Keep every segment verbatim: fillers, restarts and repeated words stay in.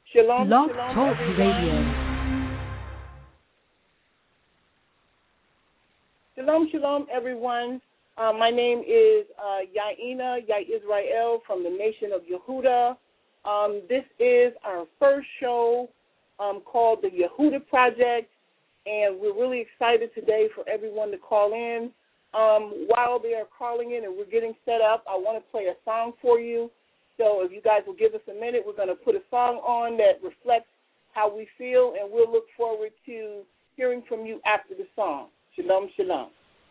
Shalom, Blog shalom, Talk everyone. Radio. Shalom, shalom, everyone. Uh, my name is uh, Yaina, Yai Israel from the nation of Yehuda. Um, this is our first show um, called the Yehuda Project, and we're really excited today for everyone to call in. Um, while they are calling in and we're getting set up, I want to play a song for you. So if you guys will give us a minute, we're going to put a song on that reflects how we feel, and we'll look forward to hearing from you after the song. Shalom, shalom.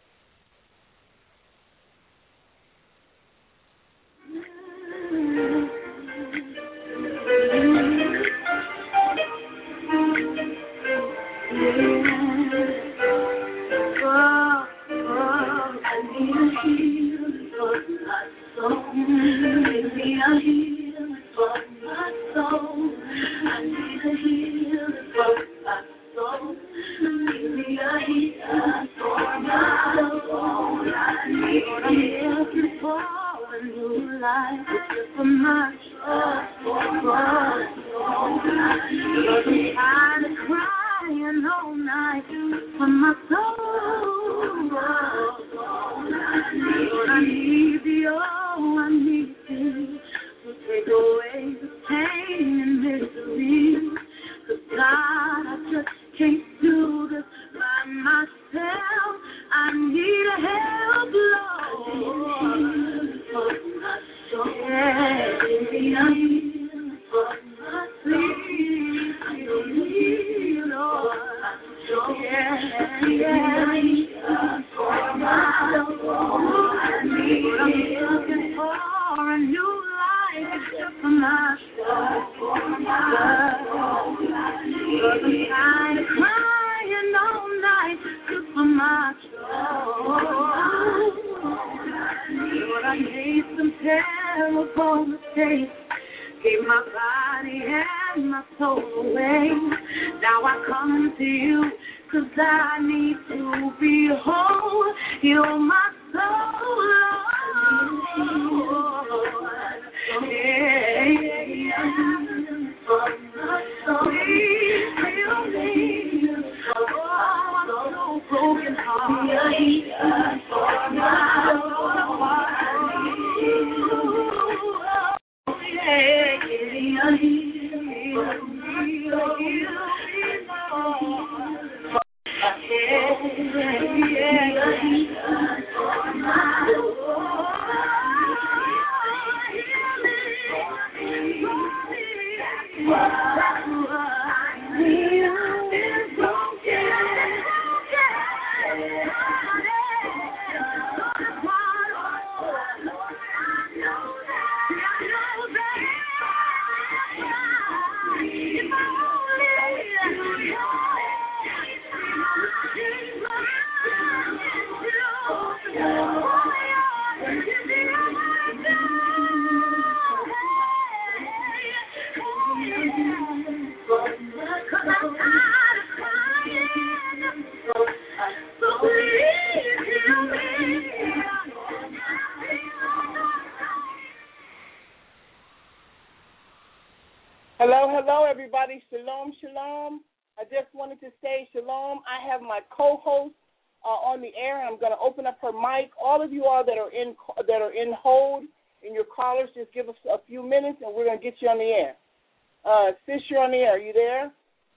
Hello, hello, everybody. Shalom, shalom. I just wanted to say shalom. I have my co-host uh, on the air, and I'm going to open up her mic. All of you all that are in that are in hold and your callers, just give us a few minutes, and we're going to get you on the air. Uh, sis, you're on the air. Are you there?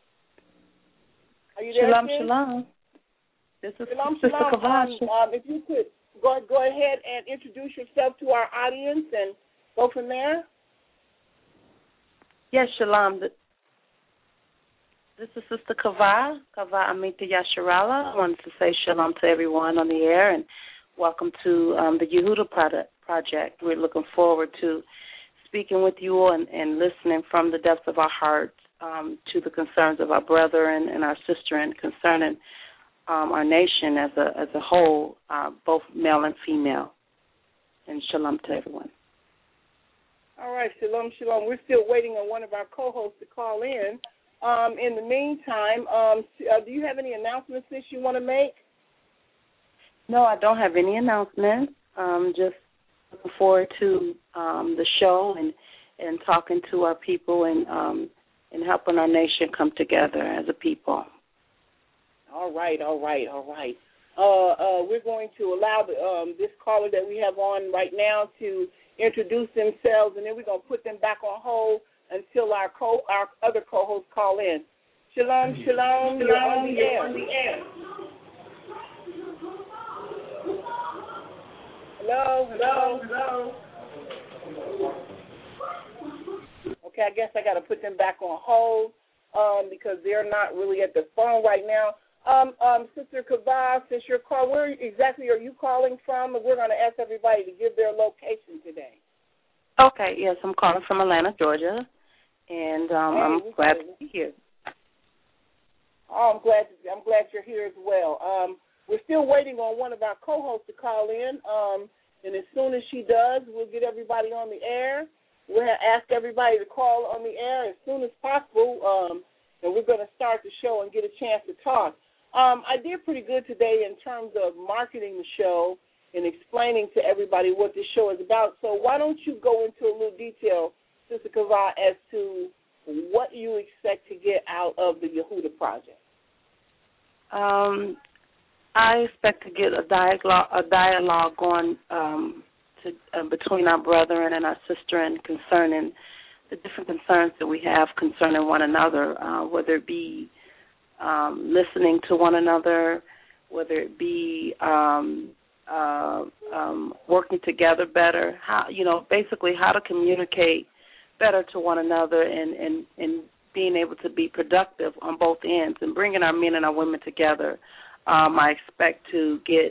Are you there, Shalom, sis? shalom. This is Shalom, Sister shalom. Kavash. Um, um, if you could go go ahead and introduce yourself to our audience and go from there. Yes, shalom. This is Sister Kava, Kava Amita Yasharala. I wanted to say shalom to everyone on the air and welcome to um, the Yehuda Project. We're looking forward to speaking with you all and, and listening from the depths of our hearts um, to the concerns of our brother and, and our sister and concerning um, our nation as a as a whole, uh, both male and female. And shalom to everyone. All right, shalom, shalom. We're still waiting on one of our co-hosts to call in. Um, in the meantime, um, uh, do you have any announcements that you want to make? No, I don't have any announcements. Um, just looking forward to um, the show and, and talking to our people and um, helping our nation come together as a people. All right, all right, all right. Uh, uh, we're going to allow the, um, this caller that we have on right now to introduce themselves, and then we're going to put them back on hold until our co our other co-hosts call in. Shalom, shalom, you're on the air. On the air. Hello, hello, hello. Okay, I guess I got to put them back on hold um, because they're not really at the phone right now. Um, um, Sister Kava, since you're calling, where exactly are you calling from? We're going to ask everybody to give their location today. Okay, yes, I'm calling from Atlanta, Georgia, and um, hey, I'm glad to be here. Oh, I'm glad. To, I'm glad you're here as well. Um, we're still waiting on one of our co-hosts to call in, um, and as soon as she does, we'll get everybody on the air. We'll ask everybody to call on the air as soon as possible, um, and we're going to start the show and get a chance to talk. Um, I did pretty good today in terms of marketing the show and explaining to everybody what this show is about. So why don't you go into a little detail, Sister Kava, as to what you expect to get out of the Yehuda Project? Um, I expect to get a dialogue, a dialogue going um, to, uh, between our brethren and our sister concerning the different concerns that we have concerning one another, uh, whether it be um, listening to one another, whether it be um, uh, um, working together better, how you know, basically how to communicate better to one another and, and, and being able to be productive on both ends and bringing our men and our women together. Um, I expect to get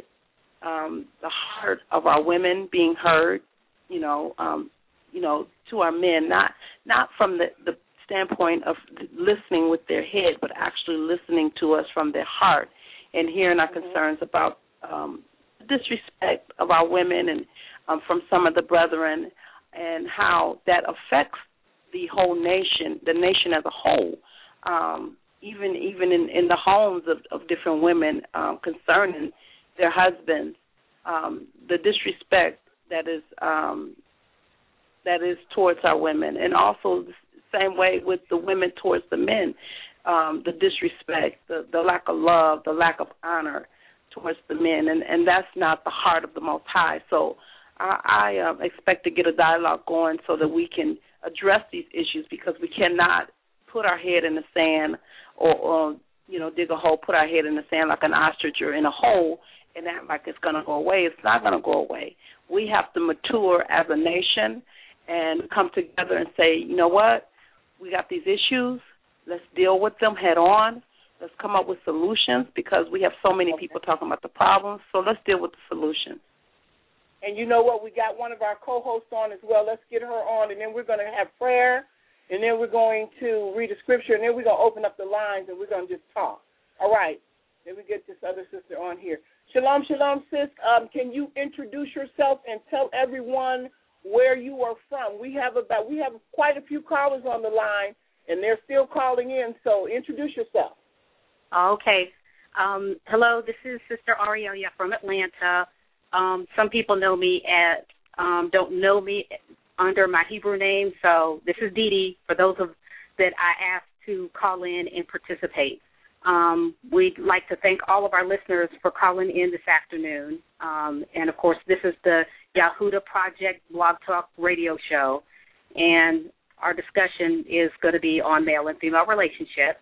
um, the heart of our women being heard, you know, um, you know, to our men, not not from the, the standpoint of listening with their head, but actually listening to us from their heart and hearing our concerns about um, disrespect of our women and um, from some of the brethren and how that affects the whole nation, the nation as a whole, um, even even in, in the homes of, of different women um, concerning their husbands, um, the disrespect that is um, that is towards our women, and also the same way with the women towards the men, um, the disrespect, the, the lack of love, the lack of honor towards the men, and, and that's not the heart of the Most High. So I, I um, expect to get a dialogue going so that we can address these issues, because we cannot put our head in the sand or, or you know, dig a hole, put our head in the sand like an ostrich or in a hole and act like it's going to go away. It's not going to go away. We have to mature as a nation and come together and say, you know what, we got these issues. Let's deal with them head on. Let's come up with solutions, because we have so many people talking about the problems. So let's deal with the solutions. And you know what? We got one of our co-hosts on as well. Let's get her on, and then we're going to have prayer, and then we're going to read a scripture, and then we're going to open up the lines, and we're going to just talk. All right. Then we get this other sister on here. Shalom, shalom, sis. Um, can you introduce yourself and tell everyone where you are from? We have about we have quite a few callers on the line, and they're still calling in. So introduce yourself. Okay. Um, hello, this is Sister Arielia from Atlanta. Um, some people know me at um, don't know me under my Hebrew name, so this is Dee Dee. For those of that I asked to call in and participate. Um, we'd like to thank all of our listeners for calling in this afternoon. Um, and, of course, this is the Yehuda Project Blog Talk radio show, and our discussion is going to be on male and female relationships.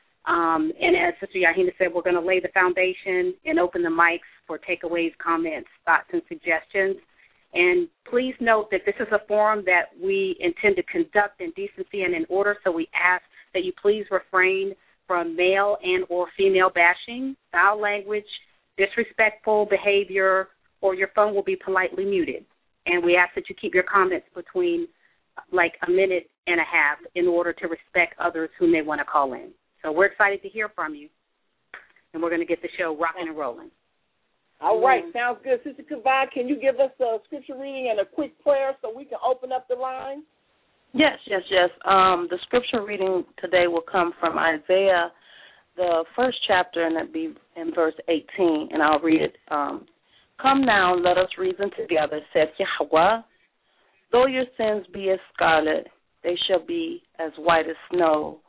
Um, and as Sister Yahina said, we're going to lay the foundation and open the mics for takeaways, comments, thoughts, and suggestions. And please note that this is a forum that we intend to conduct in decency and in order, so we ask that you please refrain from male and or female bashing, foul language, disrespectful behavior, or your phone will be politely muted. And we ask that you keep your comments between like a minute and a half in order to respect others who may want to call in. So we're excited to hear from you, and we're going to get the show rocking and rolling. All right, mm-hmm. Sounds good. Sister Kava, can you give us a scripture reading and a quick prayer so we can open up the line? Yes, yes, yes. Um, the scripture reading today will come from Isaiah, the first chapter, and it'll be in verse eighteen, and I'll read it. Um, Come now, let us reason together, saith Yahweh. Though your sins be as scarlet, they shall be as white as snow.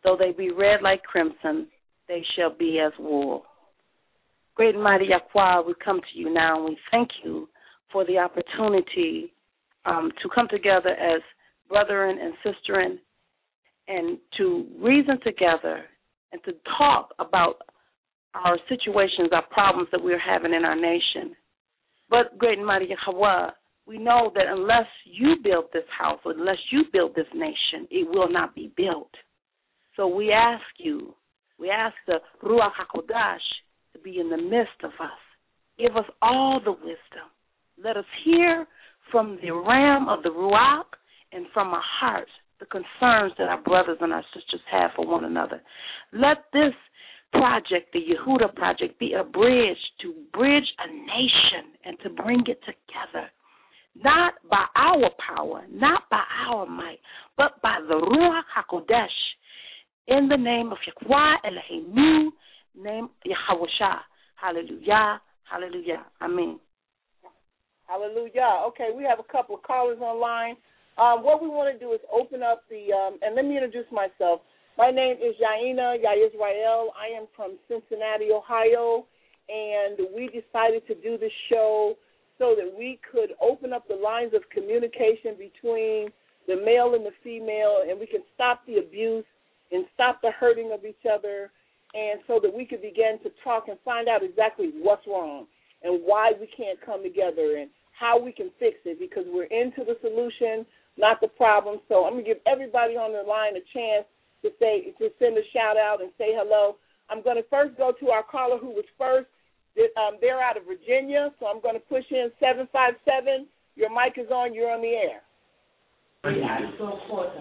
Though they be red like crimson, they shall be as wool. Great and mighty Yahweh, we come to you now, and we thank you for the opportunity um, to come together as brethren and sisterin and to reason together and to talk about our situations, our problems that we're having in our nation. But, great and mighty Yahweh, we know that unless you build this house, or unless you build this nation, it will not be built. So we ask you, we ask the Ruach HaKodesh to be in the midst of us. Give us all the wisdom. Let us hear from the ram of the Ruach and from our hearts the concerns that our brothers and our sisters have for one another. Let this project, the Yehuda project, be a bridge to bridge a nation and to bring it together, not by our power, not by our might, but by the Ruach HaKodesh, in the name of Yahweh Eloheinu, name Yahweh. Hallelujah, hallelujah, amen. Hallelujah. Okay, we have a couple of callers online. Um, what we want to do is open up the, um, and let me introduce myself. My name is Yaina Yaisrael. I am from Cincinnati, Ohio, and we decided to do this show so that we could open up the lines of communication between the male and the female, and we can stop the abuse and stop the hurting of each other, and so that we could begin to talk and find out exactly what's wrong and why we can't come together and how we can fix it, because we're into the solution, not the problem. So I'm going to give everybody on the line a chance to say, to send a shout out and say hello. I'm going to first go to our caller who was first. Um, they're out of Virginia, so I'm going to push in seven five seven. Your mic is on. You're on the air. Hello,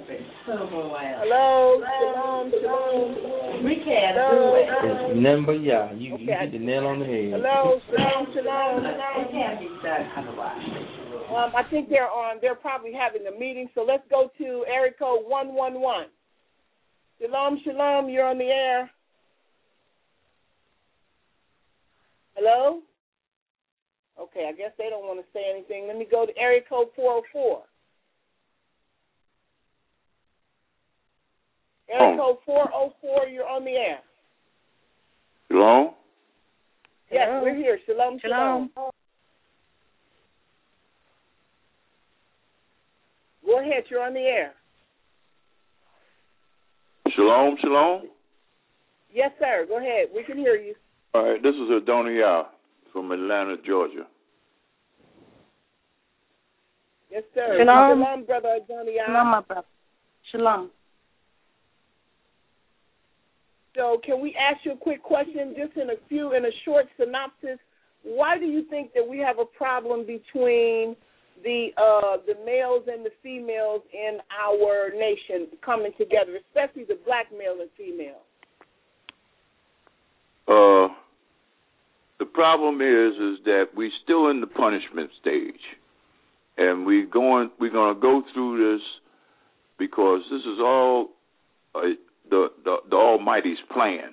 shalom, shalom. We can't do it. It's nothing but yeah. You, okay. You hit the nail on the head. Hello, shalom, shalom. It can't be done otherwise. Um, I think they're on. They're probably having a meeting. So let's go to area code one one one. Shalom, shalom. You're on the air. Hello. Okay, I guess they don't want to say anything. Let me go to area code four oh four. Area code four oh four, you're on the air. Shalom? Yes, Hello. We're here. Shalom, shalom. shalom. Go ahead, you're on the air. Shalom, shalom? Yes, sir. Go ahead. We can hear you. All right, this is Adoniah from Atlanta, Georgia. Yes, sir. Shalom. Shalom, brother Adoniah. Shalom, my brother. Shalom. So can we ask you a quick question, just in a few, in a short synopsis? Why do you think that we have a problem between the uh, the males and the females in our nation coming together, especially the black male and female? Uh, the problem is is that we're still in the punishment stage, and we going we're going to go through this because this is all uh, the, the the Almighty's plan,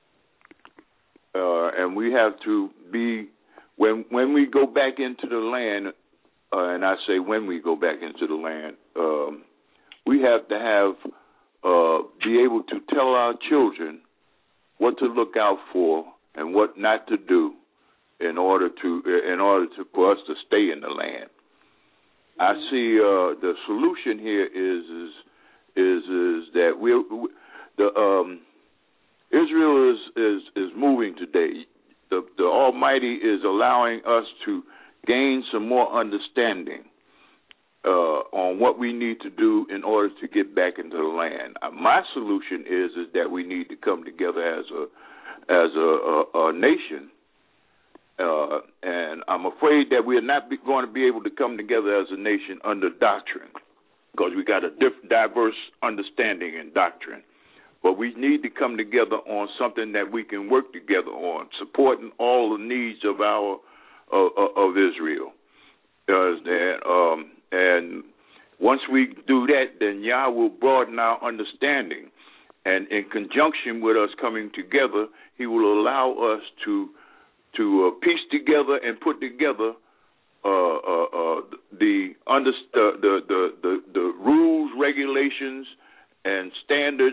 uh, and we have to be when when we go back into the land, uh, and I say when we go back into the land, um, we have to have uh, be able to tell our children what to look out for and what not to do in order to in order to for us to stay in the land. Mm-hmm. I see uh, the solution here is is is, is that we the um, Israel is, is is moving today. The the Almighty is allowing us to gain some more understanding uh, on what we need to do in order to get back into the land. Uh, my solution is is that we need to come together as a as a, a, a nation, uh, and I'm afraid that we are not be, going to be able to come together as a nation under doctrine, because we got a diff- diverse understanding in doctrine. But we need to come together on something that we can work together on, supporting all the needs of our uh, of Israel. Uh, um, and once we do that, then Yah will broaden our understanding. And in conjunction with us coming together, He will allow us to to uh, piece together and put together uh, uh, uh, the, under, uh, the, the the the rules, regulations, and standards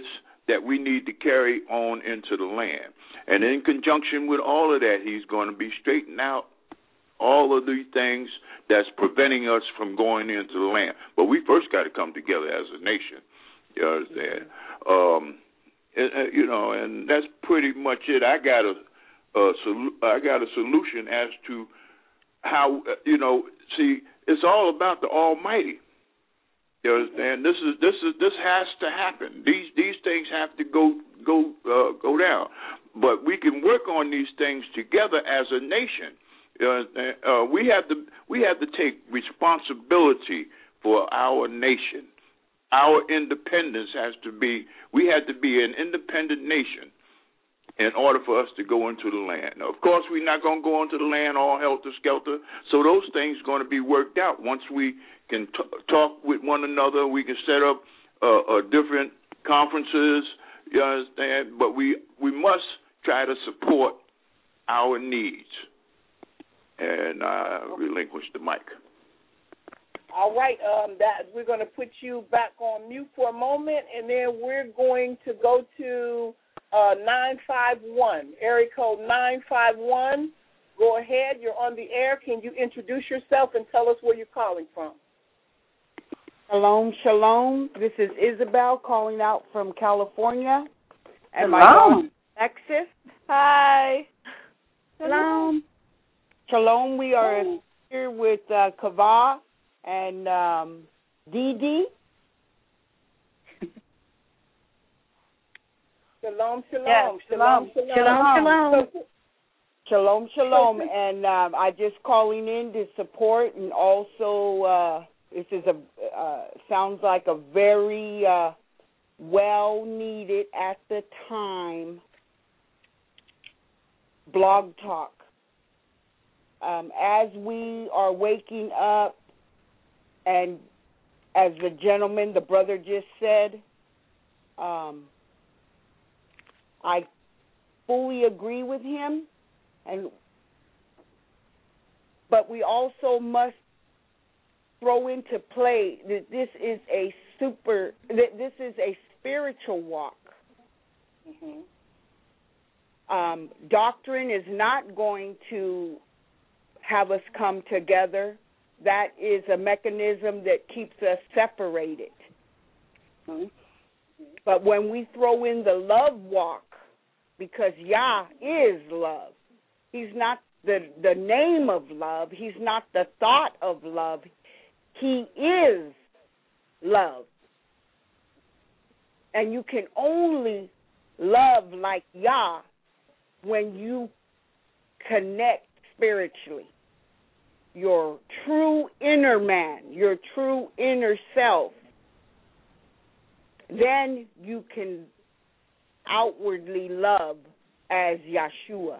that we need to carry on into the land. And in conjunction with all of that, he's going to be straightening out all of these things that's preventing us from going into the land. But we first got to come together as a nation. You understand? Um, and, uh, you know, and that's pretty much it. I got a, a sol- I got a solution as to how, uh, you know, see, it's all about the Almighty. You understand? This is this is this has to happen. These these things have to go go uh, go down. But we can work on these things together as a nation. You understand? Uh, we have to we have to take responsibility for our nation. Our independence has to be. We have to be an independent nation in order for us to go into the land. Now, of course, we're not going to go into the land all helter-skelter, so those things are going to be worked out. Once we can t- talk with one another, we can set up uh, uh, different conferences, you understand, but we, we must try to support our needs. And I relinquish the mic. All right, um, that we're going to put you back on mute for a moment, and then we're going to go to Uh, nine five one, area code nine five one. Go ahead, you're on the air. Can you introduce yourself and tell us where you're calling from? Shalom, shalom. This is Isabel calling out from California. And my Shalom. daughter, Texas. Hi. Shalom. Shalom, we are here with uh, Kava and um, Dee Dee. Shalom, shalom, Yes, shalom, shalom, shalom, shalom. Shalom, shalom. And um, I just calling in to support, and also uh, this is a uh, sounds like a very uh, well needed at the time blog talk. Um, as we are waking up, and as the gentleman, the brother just said, um, I fully agree with him, and but we also must throw into play that this is a super, that this is a spiritual walk. Mm-hmm. Um, doctrine is not going to have us come together. That is a mechanism that keeps us separated. Mm-hmm. But when we throw in the love walk, because Yah is love. He's not the, the name of love. He's not the thought of love. He is love. And you can only love like Yah when you connect spiritually. Your true inner man, your true inner self. Then you can outwardly love as Yeshua.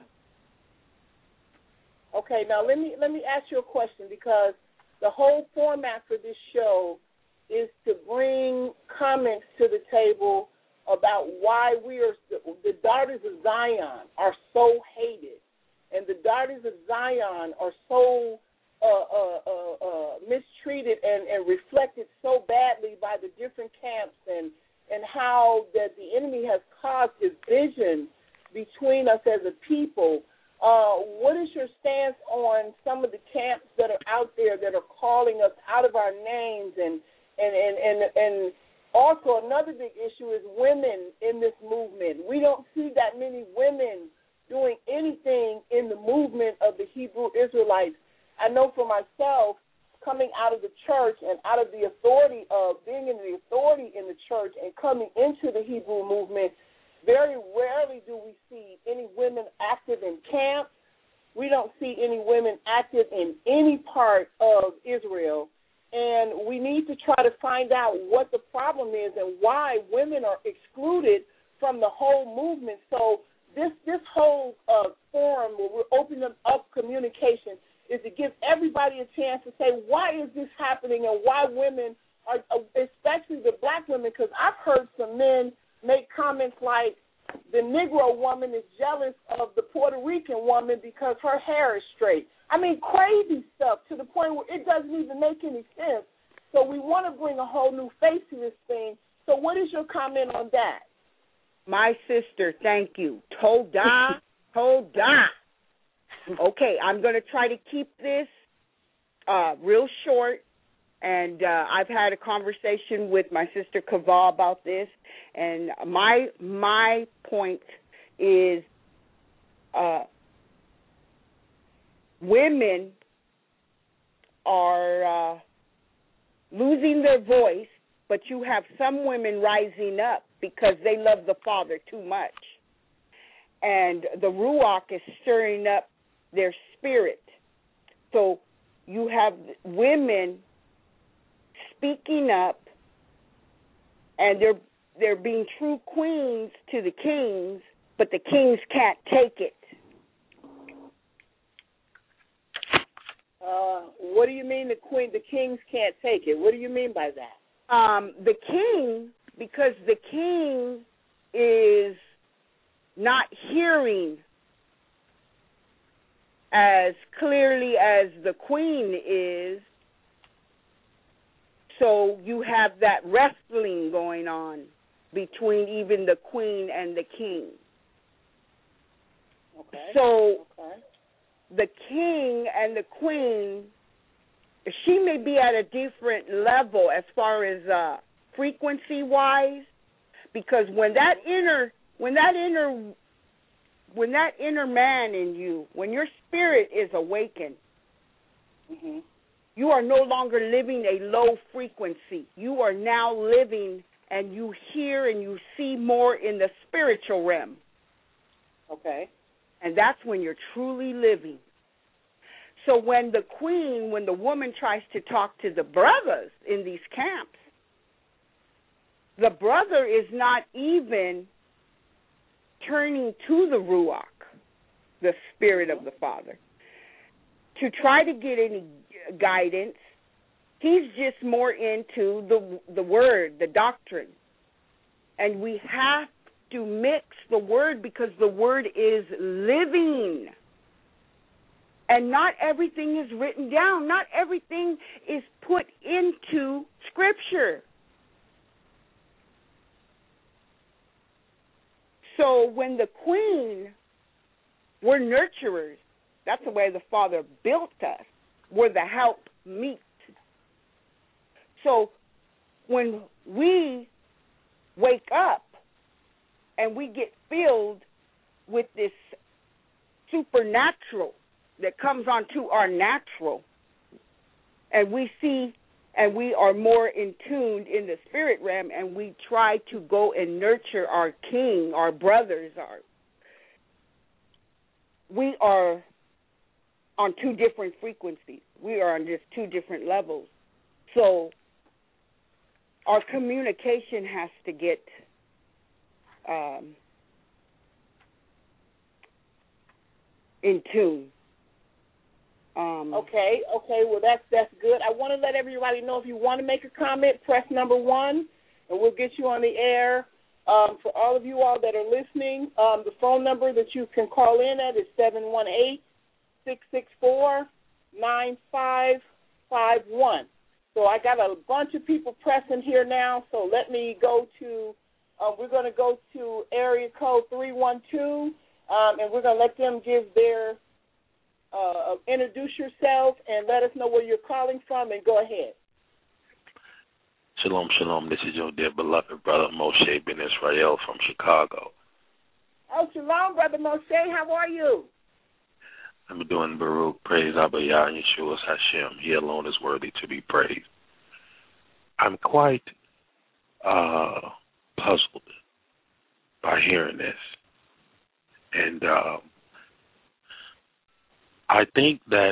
Okay, now let me let me ask you a question, because the whole format for this show is to bring comments to the table about why we are the daughters of Zion are so hated, and the daughters of Zion are so uh, uh, uh, uh, mistreated and, and reflected so badly by the different camps, and and how that the enemy has caused division between us as a people. Uh, what is your stance on some of the camps that are out there that are calling us out of our names? And and, and, and, and also another big issue is women in this movement. We don't see that many women doing anything in the movement of the Hebrew Israelites. I know for myself, coming out of the church and out of the authority of being in the authority in the church and coming into the Hebrew movement, very rarely do we see any women active in camps. We don't see any women active in any part of Israel. And we need to try to find out what the problem is and why women are excluded from the whole movement. So this this whole uh, forum where we're opening up communication is to give everybody a chance to say, why is this happening, and why women are, especially the black women, because I've heard some men make comments like the Negro woman is jealous of the Puerto Rican woman because her hair is straight. I mean, crazy stuff to the point where it doesn't even make any sense. So we want to bring a whole new face to this thing. So what is your comment on that? My sister, thank you. Toda, toda. Okay, I'm going to try to keep this uh, real short. And uh, I've had a conversation with my sister Kava about this. And my my point is uh, women are uh, losing their voice, but you have some women rising up because they love the Father too much. And the Ruach is stirring up their spirit. So you have women speaking up, and they're they're being true queens to the kings, but the kings can't take it. Uh, what do you mean the queen, the kings can't take it? What do you mean by that? Um, the king, because the king is not hearing as clearly as the queen is, so you have that wrestling going on between even the queen and the king. Okay. So okay. the king and the queen, she may be at a different level as far as uh, frequency-wise, because when that inner, when that inner, when that inner man in you, when your spirit is awakened, mm-hmm. you are no longer living a low frequency. You are now living, and you hear and you see more in the spiritual realm. Okay. And that's when you're truly living. So when the queen, when the woman tries to talk to the brothers in these camps, the brother is not even turning to the Ruach, the Spirit of the Father, to try to get any guidance. He's just more into the the word, the doctrine. And we have to mix the word because the word is living. And not everything is written down. Not everything is put into Scripture. So when the queen, we're nurturers. That's the way the Father built us. We're the help meet. So when we wake up and we get filled with this supernatural that comes onto our natural, and we see and we are more in tuned in the spirit realm, and we try to go and nurture our king, our brothers, our we are on two different frequencies. We are on just two different levels. So our communication has to get um, in tune. Um, okay, okay, well, that's that's good. I want to let everybody know if you want to make a comment, press number one, and we'll get you on the air. Um, for all of you all that are listening, um, the phone number that you can call in at is seven one eight, six six four, nine five five one. So I got a bunch of people pressing here now, so let me go to, uh, we're going to go to area code three one two, um, and we're going to let them give their Uh, introduce yourself and let us know where you're calling from, and go ahead. Shalom, shalom. This is your dear beloved brother Moshe Ben Israel from Chicago. Oh, shalom, Brother Moshe. How are you? I'm doing Baruch. Praise Abba Yah and Yeshua Hashem. He alone is worthy to be praised. I'm quite uh, puzzled by hearing this. And uh, I think that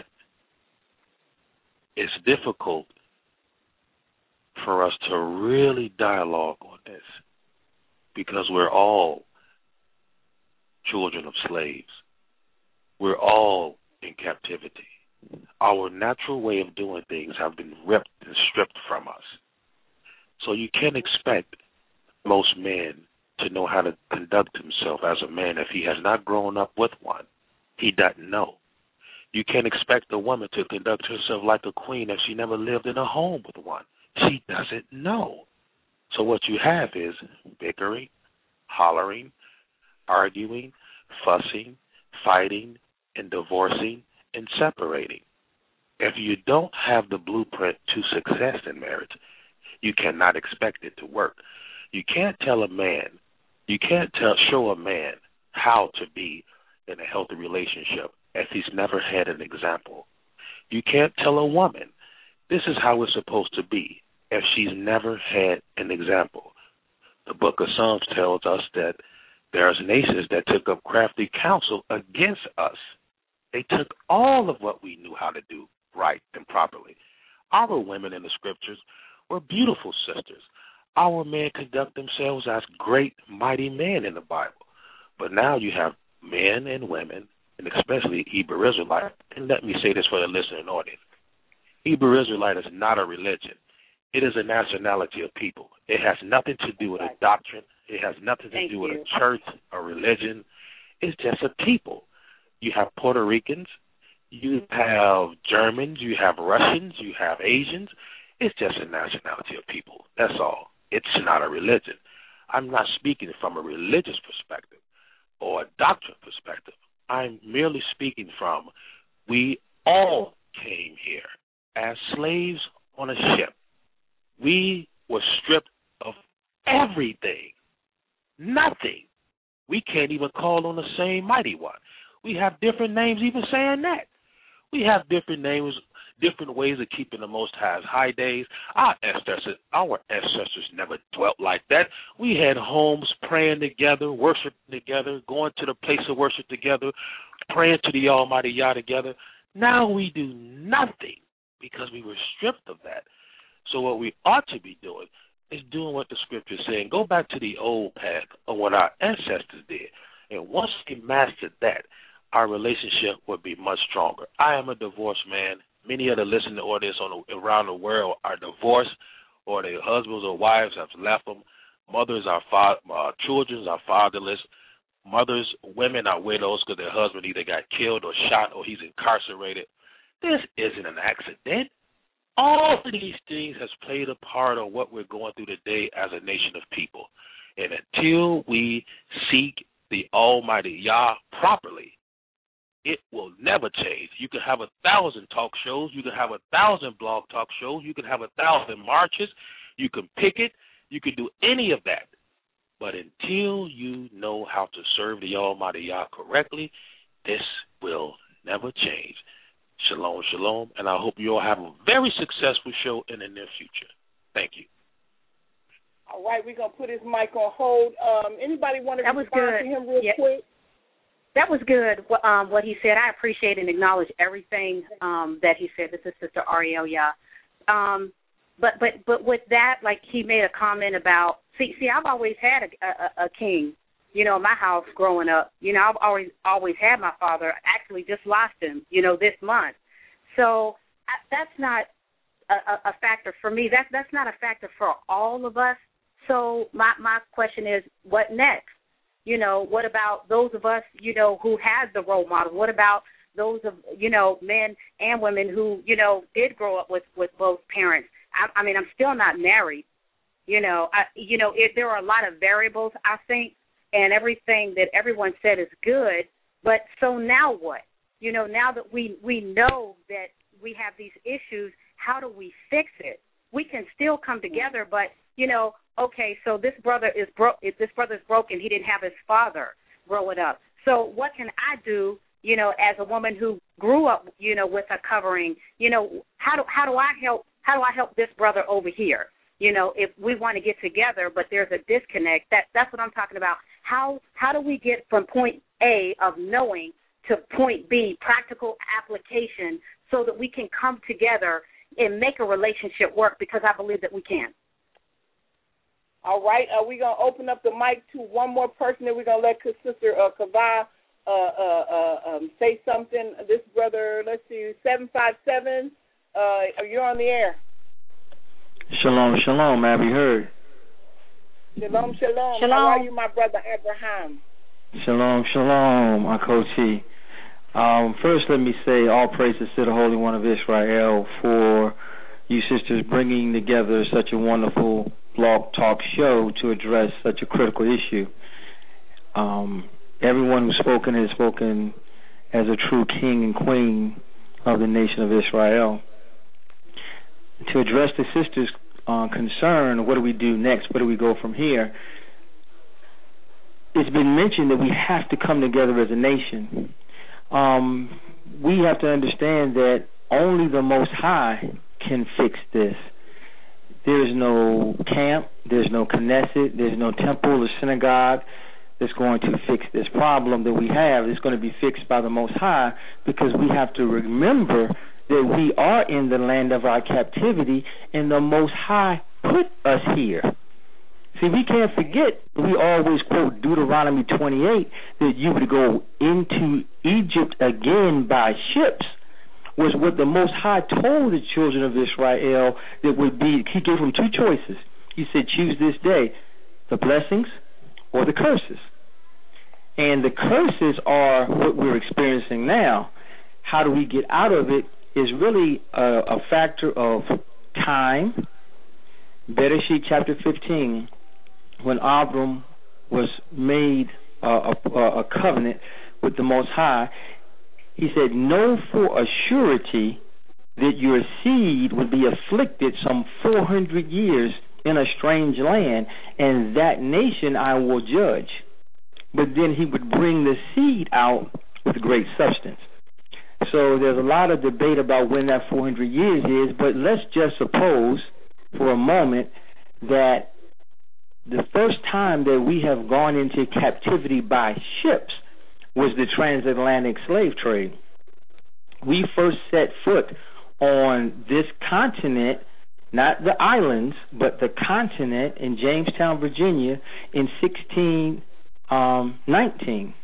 it's difficult for us to really dialogue on this because we're all children of slaves. We're all in captivity. Our natural way of doing things have been ripped and stripped from us. So you can't expect most men to know how to conduct himself as a man if he has not grown up with one. He doesn't know. You can't expect a woman to conduct herself like a queen if she never lived in a home with one. She doesn't know. So what you have is bickering, hollering, arguing, fussing, fighting, and divorcing and separating. If you don't have the blueprint to success in marriage, you cannot expect it to work. You can't tell a man, you can't tell, show a man how to be in a healthy relationship if he's never had an example. You can't tell a woman, this is how it's supposed to be, if she's never had an example. The book of Psalms tells us that there's nations that took up crafty counsel against us. They took all of what we knew how to do right and properly. Our women in the scriptures were beautiful sisters. Our men conduct themselves as great, mighty men in the Bible. But now you have men and women, and especially Hebrew Israelite. And let me say this for the listening audience. Hebrew Israelite is not a religion. It is a nationality of people. It has nothing to do with a doctrine. It has nothing to Thank do you. with a church or religion. It's just a people. You have Puerto Ricans. You have Germans. You have Russians. You have Asians. It's just a nationality of people. That's all. It's not a religion. I'm not speaking from a religious perspective or a doctrine perspective. I'm merely speaking from we all came here as slaves on a ship. We were stripped of everything, nothing. We can't even call on the same mighty one. We have different names even saying that. We have different names, different ways of keeping the Most High's high days. Our ancestors, our ancestors never dwelt like that. We had homes praying together, worshiping together, going to the place of worship together, praying to the Almighty Yah together. Now we do nothing because we were stripped of that. So what we ought to be doing is doing what the scripture is saying. Go back to the old path of what our ancestors did. And once we mastered that, our relationship would be much stronger. I am a divorced man. Many of the listening audience on the, around the world are divorced, or their husbands or wives have left them. Mothers are fa- uh, children are fatherless. Mothers, women are widows because their husband either got killed or shot or he's incarcerated. This isn't an accident. All of these things has played a part of what we're going through today as a nation of people. And until we seek the Almighty Yah properly, it will never change. You can have a thousand talk shows. You can have a thousand blog talk shows. You can have a thousand marches. You can picket. You can do any of that. But until you know how to serve the Almighty Yah correctly, this will never change. Shalom, shalom, and I hope you all have a very successful show in the near future. Thank you. All right, we're going to put his mic on hold. Um, anybody want to that was respond good. to him real yeah. quick? That was good, um, what he said. I appreciate and acknowledge everything um, that he said. This is Sister Ariel, yeah. Um, but, but, but with that, like he made a comment about, see, see, I've always had a, a, a king, you know, in my house growing up. You know, I've always always had my father. Actually just lost him, you know, this month. So I, that's not a, a factor for me. That's, that's not a factor for all of us. So my, my question is, what next? You know, what about those of us, you know, who had the role model? What about those of, you know, men and women who, you know, did grow up with, with both parents? I, I mean, I'm still not married. You know, I, you know, it, there are a lot of variables, I think, and everything that everyone said is good. But so now what? You know, now that we, we know that we have these issues, how do we fix it? We can still come together, but, you know, okay, so this brother is broke. If this brother's broken, he didn't have his father growing up. So what can I do, you know, as a woman who grew up, you know, with a covering? You know, how do how do I help? How do I help this brother over here? You know, if we want to get together, but there's a disconnect. That that's what I'm talking about. How how do we get from point A of knowing to point B, practical application, so that we can come together and make a relationship work? Because I believe that we can. All right, uh, we're going to open up the mic to one more person, and we're going to let Sister uh, Kava uh, uh, uh, um, say something. This brother, let's see, seven five seven, uh, you're on the air. Shalom, shalom, may I be heard? Shalom, shalom. Shalom. How are you, my brother Abraham? Shalom, shalom, Uncle T. Um, first, let me say all praises to the Holy One of Israel for you sisters bringing together such a wonderful blog talk show to address such a critical issue. Um, everyone who's spoken has spoken as a true king and queen of the nation of Israel. To address the sister's uh, concern, what do we do next? Where do we go from here? It's been mentioned that we have to come together as a nation. Um, we have to understand that only the Most High can fix this. There is no camp, there's no Knesset, there's no temple or synagogue that's going to fix this problem that we have. It's going to be fixed by the Most High, because we have to remember that we are in the land of our captivity and the Most High put us here. See, we can't forget, we always quote Deuteronomy twenty-eight, that you would go into Egypt again by ships, was what the Most High told the children of Israel that would be. He gave them two choices. He said, choose this day the blessings or the curses. And the curses are what we're experiencing now. How do we get out of it is really a, a factor of time. Bereshit chapter fifteen, when Abram was made uh, a, a covenant with the Most High, he said, know for a surety that your seed would be afflicted some four hundred years in a strange land, and that nation I will judge. But then he would bring the seed out with great substance. So there's a lot of debate about when that four hundred years is, but let's just suppose for a moment that the first time that we have gone into captivity by ships was the transatlantic slave trade. We first set foot on this continent, not the islands, but the continent in Jamestown, Virginia in sixteen nineteen.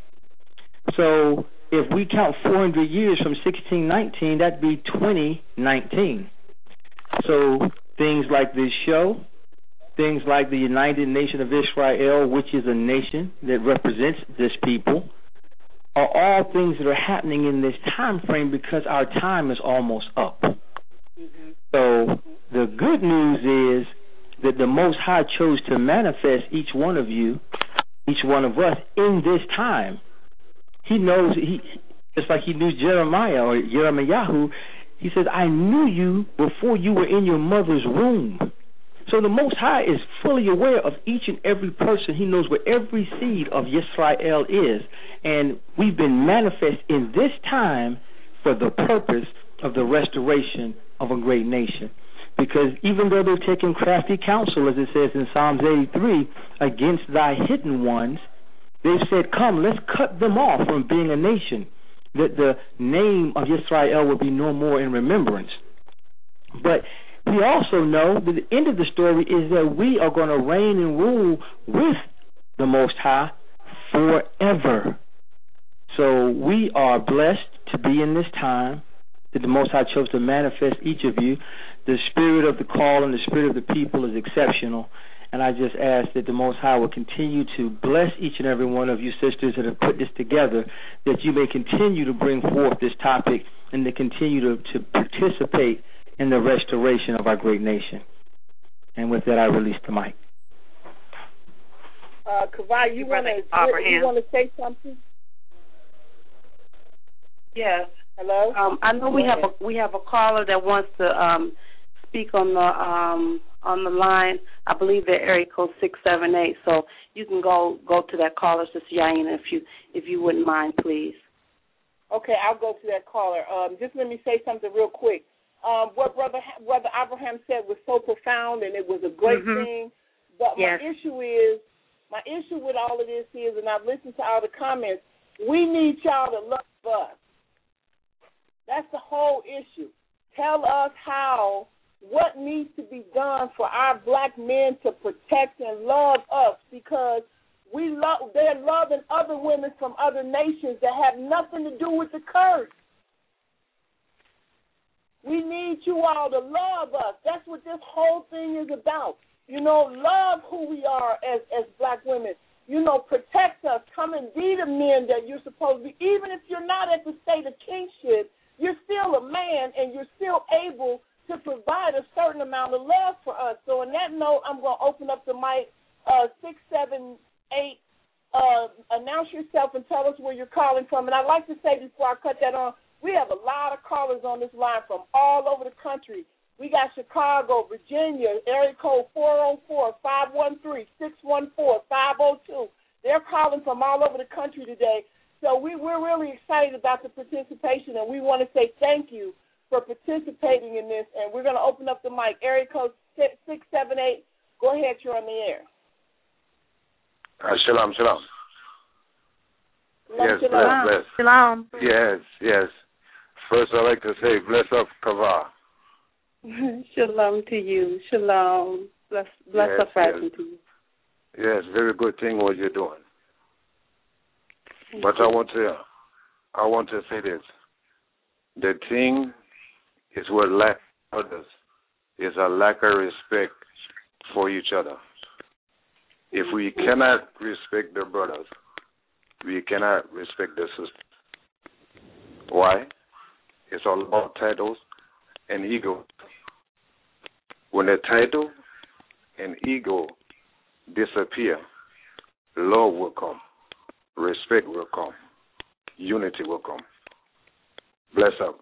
So if we count four hundred years from sixteen nineteen, that'd be twenty nineteen. So things like this show, things like the United Nation of Israel, which is a nation that represents this people, are all things that are happening in this time frame because our time is almost up. Mm-hmm. So the good news is that the Most High chose to manifest each one of you, each one of us, in this time. He knows, he just like he knew Jeremiah or Jeremiah, he says, I knew you before you were in your mother's womb. So the Most High is fully aware of each and every person. He knows where every seed of Yisrael is. And we've been manifest in this time for the purpose of the restoration of a great nation. Because even though they've taken crafty counsel, as it says in Psalms eighty-three, against thy hidden ones, they've said, come, let's cut them off from being a nation, that the name of Yisrael will be no more in remembrance. But we also know that the end of the story is that we are going to reign and rule with the Most High forever. So we are blessed to be in this time that the Most High chose to manifest each of you. The spirit of the call and the spirit of the people is exceptional. And I just ask that the Most High will continue to bless each and every one of you sisters that have put this together, that you may continue to bring forth this topic and to continue to, to participate in the restoration of our great nation. And with that, I release the mic. Uh, Kavai, you want to you want to say something? Yes. Hello. Um, I know we have a we have a caller that wants to um, speak on the um, on the line. I believe they're area code six seven eight. So you can go go to that caller, Sister Yaina, if you if you wouldn't mind, please. Okay, I'll go to that caller. Um, just let me say something real quick. Um, what Brother Brother Abraham said was so profound, and it was a great mm-hmm. thing. But yes. my issue is, my issue with all of this is, and I've listened to all the comments, we need y'all to love us. That's the whole issue. Tell us how, what needs to be done for our black men to protect and love us, because we love, they're loving other women from other nations that have nothing to do with the curse. We need you all to love us. That's what this whole thing is about. You know, love who we are as, as black women. You know, protect us. Come and be the men that you're supposed to be. Even if you're not at the state of kingship, you're still a man and you're still able to provide a certain amount of love for us. So on that note, I'm going to open up the mic, uh, six seven eight uh, announce yourself and tell us where you're calling from. And I'd like to say before I cut that on, we have a lot of callers on this line from all over the country. We got Chicago, Virginia, area code four oh four, five one three, six one four, five oh two. They're calling from all over the country today. So we, we're really excited about the participation, and we want to say thank you for participating in this. And we're going to open up the mic. Area code six seven eight. Go ahead, you're on the air. Uh, shalom, shalom. Shalom, yes, shalom. bless, bless. Shalom. Yes, yes. First, I'd like to say, bless up, Kava. Shalom to you. Shalom. Bless, bless yes, up, rising yes. to you. Yes, very good thing what you're doing. But I want to, I want to say this. The thing is what lack others is a lack of respect for each other. If we cannot respect the brothers, we cannot respect the sisters. Why? It's all about titles and ego. When the title and ego disappear, love will come, respect will come, unity will come. Bless up.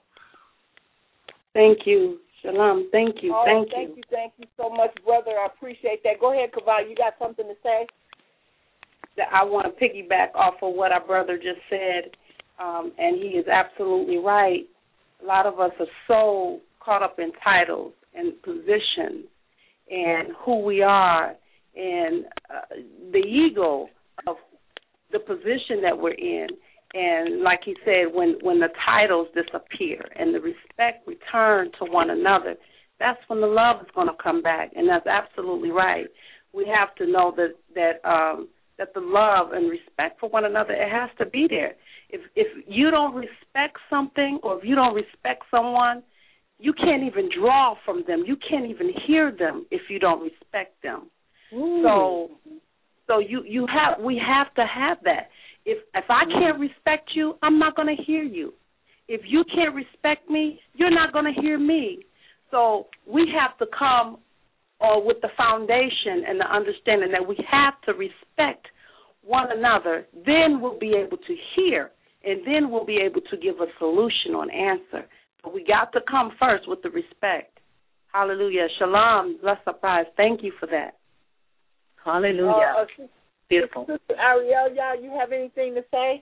Thank you. Shalom. Thank you. Oh, thank, thank you. you. Thank you so much, brother. I appreciate that. Go ahead, Kavah. You got something to say? That I want to piggyback off of what our brother just said, um, and he is absolutely right. A lot of us are so caught up in titles and positions and who we are and uh, the ego of the position that we're in. And like he said, when, when the titles disappear and the respect return to one another, that's when the love is going to come back. And that's absolutely right. We have to know that that um, that the love and respect for one another, it has to be there. If if you don't respect something or if you don't respect someone, you can't even draw from them. You can't even hear them if you don't respect them. Ooh. So so you, you have we have to have that. If if I can't respect you, I'm not going to hear you. If you can't respect me, you're not going to hear me. So we have to come uh, with the foundation and the understanding that we have to respect one another. Then we'll be able to hear, and then we'll be able to give a solution or an answer. But we got to come first with the respect. Hallelujah. Shalom. Bless the prize. Thank you for that. Hallelujah. Uh, uh, Beautiful. Sister Ariel, y'all, you have anything to say?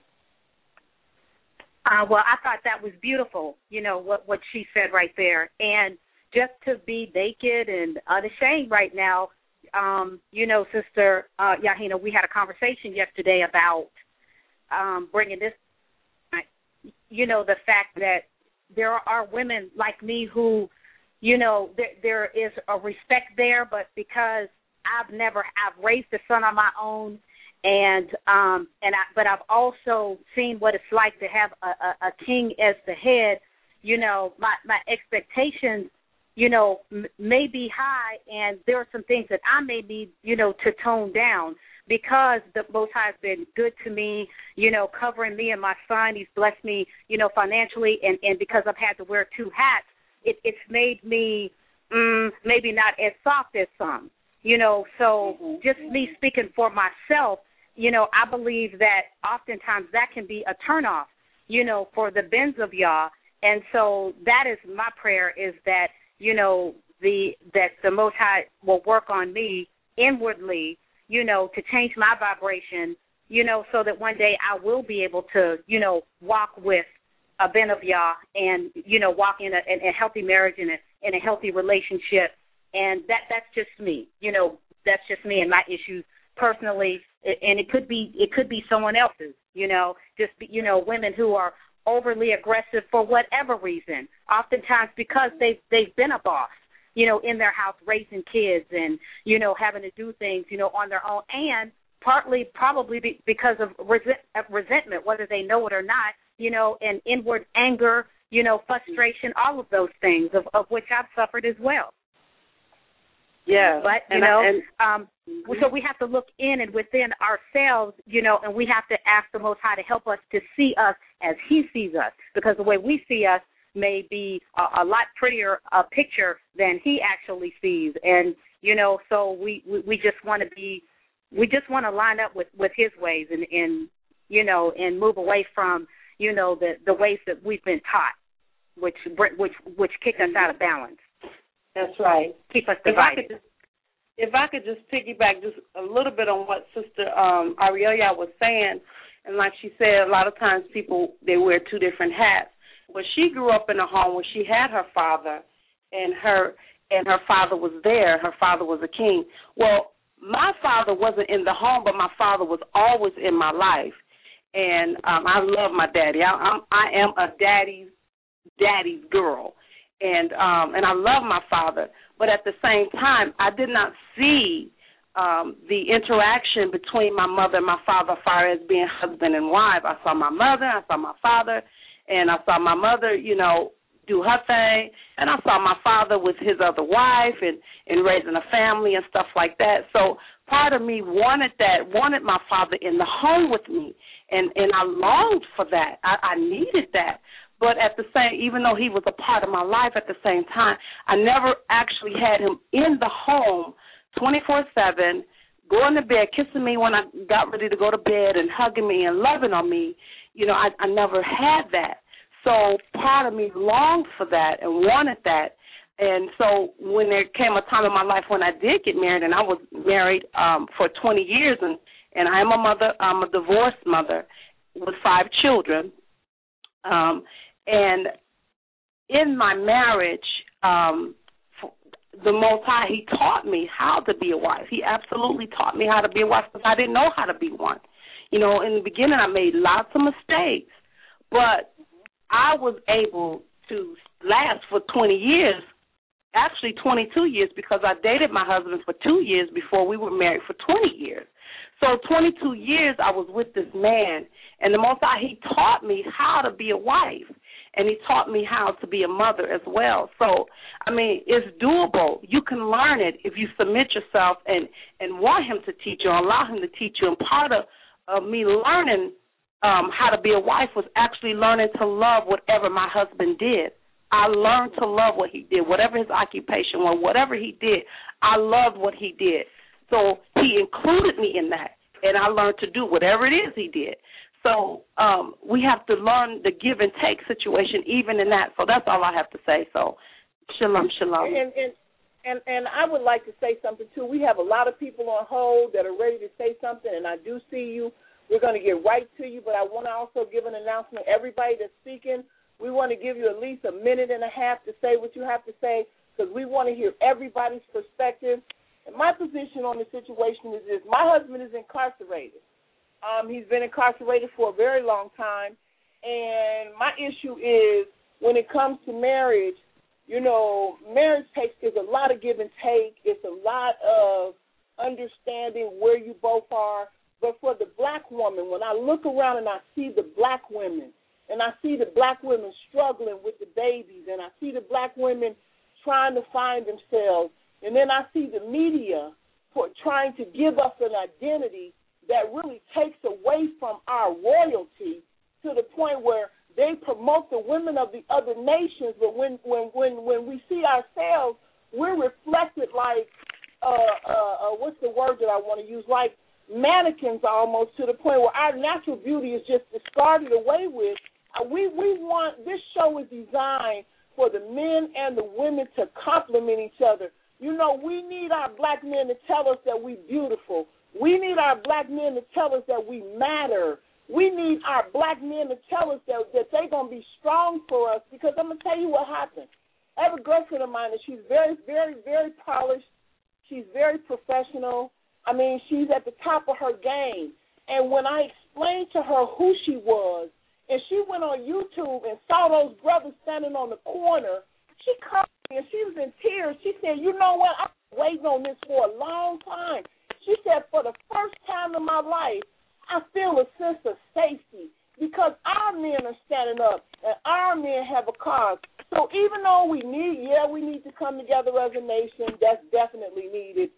Uh, well, I thought that was beautiful, you know, what, what she said right there. And just to be naked and unashamed right now, um, you know, Sister uh, Yahina, we had a conversation yesterday about um, bringing this, you know, the fact that there are women like me who, you know, there, there is a respect there, but because I've never, I've raised a son on my own, and um, and I, but I've also seen what it's like to have a, a, a king as the head. You know, my my expectations, you know, m- may be high, and there are some things that I may need, you know, to tone down because the Most High has been good to me, you know, covering me and my son. He's blessed me, you know, financially, and, and because I've had to wear two hats, it, it's made me mm, maybe not as soft as some. You know, so just me speaking for myself, you know, I believe that oftentimes that can be a turnoff, you know, for the Benz of Yah. And so that is my prayer, is that, you know, the that the Most High will work on me inwardly, you know, to change my vibration, you know, so that one day I will be able to, you know, walk with a Ben of Yah and, you know, walk in a, in a healthy marriage and a, in a healthy relationship. And that that's just me, you know, that's just me and my issues personally. And it could be it could be someone else's, you know, just, you know, women who are overly aggressive for whatever reason, oftentimes because they've, they've been a boss, you know, in their house raising kids and, you know, having to do things, you know, on their own, and partly probably be, because of resent, resentment, whether they know it or not, you know, and inward anger, you know, frustration, all of those things of, of which I've suffered as well. Yeah, but you and know, I, and, um, mm-hmm. so we have to look in and within ourselves, you know, and we have to ask the Most High to help us to see us as He sees us, because the way we see us may be a, a lot prettier a picture than He actually sees, and you know, so we we, we just want to be we just want to line up with, with his ways and, and, you know, and move away from, you know, the, the ways that we've been taught, which which which kick us out of balance. That's right. Keep us If I divided. could just, if I could just piggyback just a little bit on what Sister um, Arioya was saying, and like she said, a lot of times people, they wear two different hats. Well, she grew up in a home where she had her father, and her and her father was there. Her father was a king. Well, my father wasn't in the home, but my father was always in my life. And um, I love my daddy. I, I'm, I am a daddy's daddy's girl, and um, and I love my father. But at the same time, I did not see um, the interaction between my mother and my father as far as being husband and wife. I saw my mother, I saw my father, and I saw my mother, you know, do her thing, and I saw my father with his other wife and, and raising a family and stuff like that. So part of me wanted that, wanted my father in the home with me, and, and I longed for that. I, I needed that. But at the same, even though he was a part of my life at the same time, I never actually had him in the home twenty-four seven, going to bed, kissing me when I got ready to go to bed and hugging me and loving on me. You know, I, I never had that. So part of me longed for that and wanted that. And so when there came a time in my life when I did get married, and I was married um, for twenty years, and, and I am a mother, I'm a divorced mother with five children. Um, and in my marriage, um, the Most High, he taught me how to be a wife. He absolutely taught me how to be a wife because I didn't know how to be one. You know, in the beginning I made lots of mistakes, but I was able to last for twenty years, actually twenty-two years, because I dated my husband for two years before we were married for twenty years. So twenty-two years I was with this man, and the Most High, he taught me how to be a wife, and he taught me how to be a mother as well. So, I mean, it's doable. You can learn it if you submit yourself and, and want him to teach you, or allow him to teach you. And part of, of me learning Um, how to be a wife was actually learning to love whatever my husband did. I learned to love what he did, whatever his occupation was, whatever he did. I loved what he did. So he included me in that, and I learned to do whatever it is he did. So um, we have to learn the give and take situation even in that. So that's all I have to say. So shalom, shalom. And, and, and, and I would like to say something, too. We have a lot of people on hold that are ready to say something, and I do see you. We're going to get right to you, but I want to also give an announcement. Everybody that's speaking, we want to give you at least a minute and a half to say what you have to say because we want to hear everybody's perspective. And my position on the situation is this. My husband is incarcerated. Um, he's been incarcerated for a very long time, and my issue is when it comes to marriage, you know, marriage takes is a lot of give and take. It's a lot of understanding where you both are. But for the black woman, when I look around and I see the black women, and I see the black women struggling with the babies, and I see the black women trying to find themselves, and then I see the media for trying to give us an identity that really takes away from our royalty to the point where they promote the women of the other nations, but when when when, when we see ourselves, we're reflected like, uh, uh, uh, what's the word that I want to use, like, mannequins almost, to the point where our natural beauty is just discarded away with. Uh, we we want, this show is designed for the men and the women to complement each other. You know, we need our black men to tell us that we're beautiful. We need our black men to tell us that we matter. We need our black men to tell us that, that they're going to be strong for us, because I'm going to tell you what happened. I have a girlfriend of mine, and she's very, very, very polished. She's very professional. I mean, she's at the top of her game. And when I explained to her who she was, and she went on YouTube and saw those brothers standing on the corner, she called me and she was in tears. She said, you know what, I've been waiting on this for a long time. She said, for the first time in my life, I feel a sense of safety because our men are standing up and our men have a cause. So even though we need, yeah, we need to come together as a nation, that's definitely needed.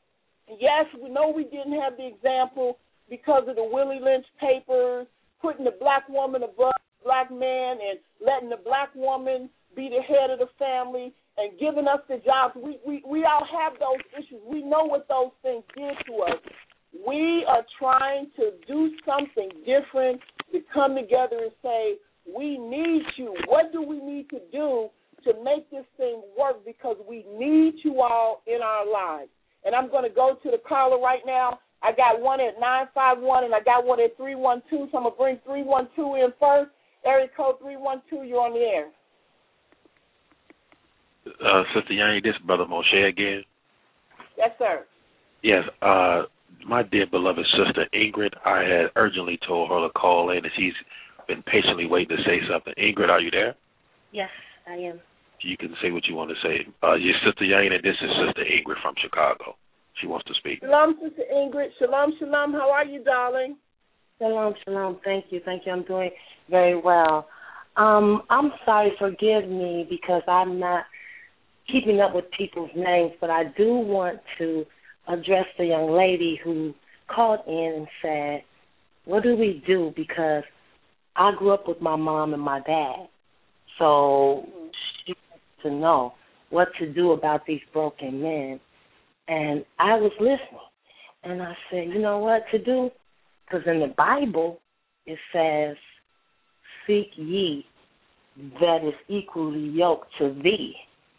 Yes, we know we didn't have the example because of the Willie Lynch papers, putting the black woman above the black man and letting the black woman be the head of the family and giving us the jobs. We, we, we all have those issues. We know what those things did to us. We are trying to do something different, to come together and say, we need you. What do we need to do to make this thing work? Because we need you all in our lives. And I'm going to go to the caller right now. I got one at nine five one and I got one at three one two, so I'm going to bring three one two in first. Area code three one two, you're on the air. Uh, Sister Yanni, this is Brother Moshe again. Yes, sir. Yes, uh, my dear beloved sister Ingrid, I had urgently told her to call in, and she's been patiently waiting to say something. Ingrid, are you there? Yes, I am. You can say what you want to say. Uh, your Sister Yanni, this is Sister Ingrid from Chicago. She wants to speak. Shalom, Sister Ingrid. Shalom, shalom. How are you, darling? Shalom, shalom. Thank you. Thank you. I'm doing very well. Um, I'm sorry, forgive me, because I'm not keeping up with people's names, but I do want to address the young lady who called in and said, what do we do? Because I grew up with my mom and my dad, so she wants to know what to do about these broken men. And I was listening, and I said, you know what to do? Because in the Bible, it says, seek ye that is equally yoked to thee.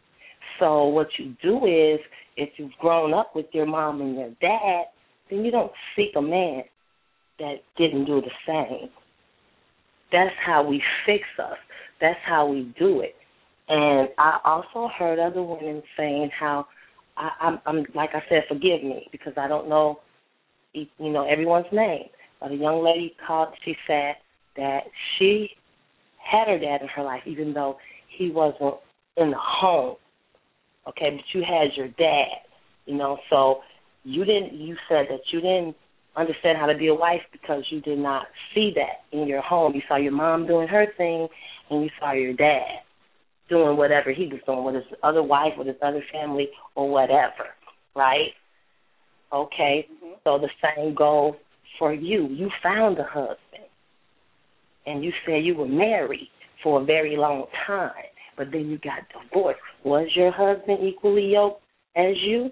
So what you do is, if you've grown up with your mom and your dad, then you don't seek a man that didn't do the same. That's how we fix us. That's how we do it. And I also heard other women saying how, I, I'm, I'm like I said, forgive me, because I don't know, you know, everyone's name. But a young lady called, she said that she had her dad in her life, even though he wasn't in the home. Okay, but you had your dad, you know, so you didn't, you said that you didn't understand how to be a wife because you did not see that in your home. You saw your mom doing her thing, and you saw your dad doing whatever he was doing with his other wife, with his other family, or whatever, right? Okay, mm-hmm. So the same goes for you. You found a husband, and you said you were married for a very long time, but then you got divorced. Was your husband equally yoked as you?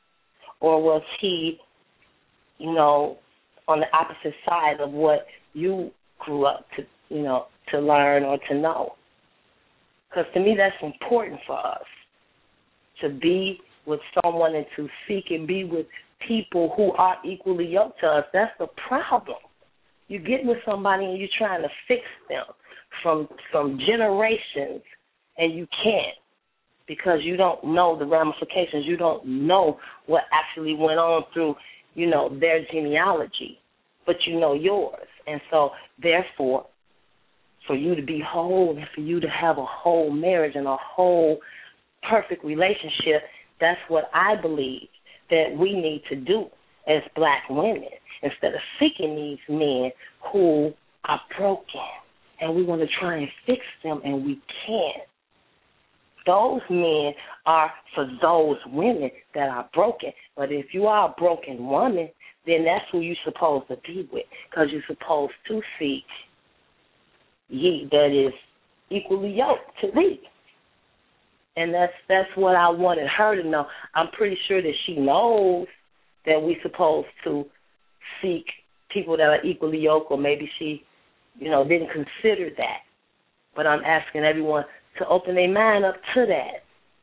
Or was he, you know, on the opposite side of what you grew up to, you know, to learn or to know? Because to me that's important for us, to be with someone and to seek and be with people who are equally yoked to us. That's the problem. You get with somebody and you're trying to fix them from from generations, and you can't, because you don't know the ramifications. You don't know what actually went on through, you know, their genealogy, but you know yours. And so, therefore, for you to be whole and for you to have a whole marriage and a whole perfect relationship, that's what I believe that we need to do as black women, instead of seeking these men who are broken and we want to try and fix them and we can't. Those men are for those women that are broken. But if you are a broken woman, then that's who you're supposed to be with, because you're supposed to seek ye that is equally yoked to thee. And that's that's what I wanted her to know. I'm pretty sure that she knows that we're supposed to seek people that are equally yoked, or maybe she, you know, didn't consider that. But I'm asking everyone to open their mind up to that.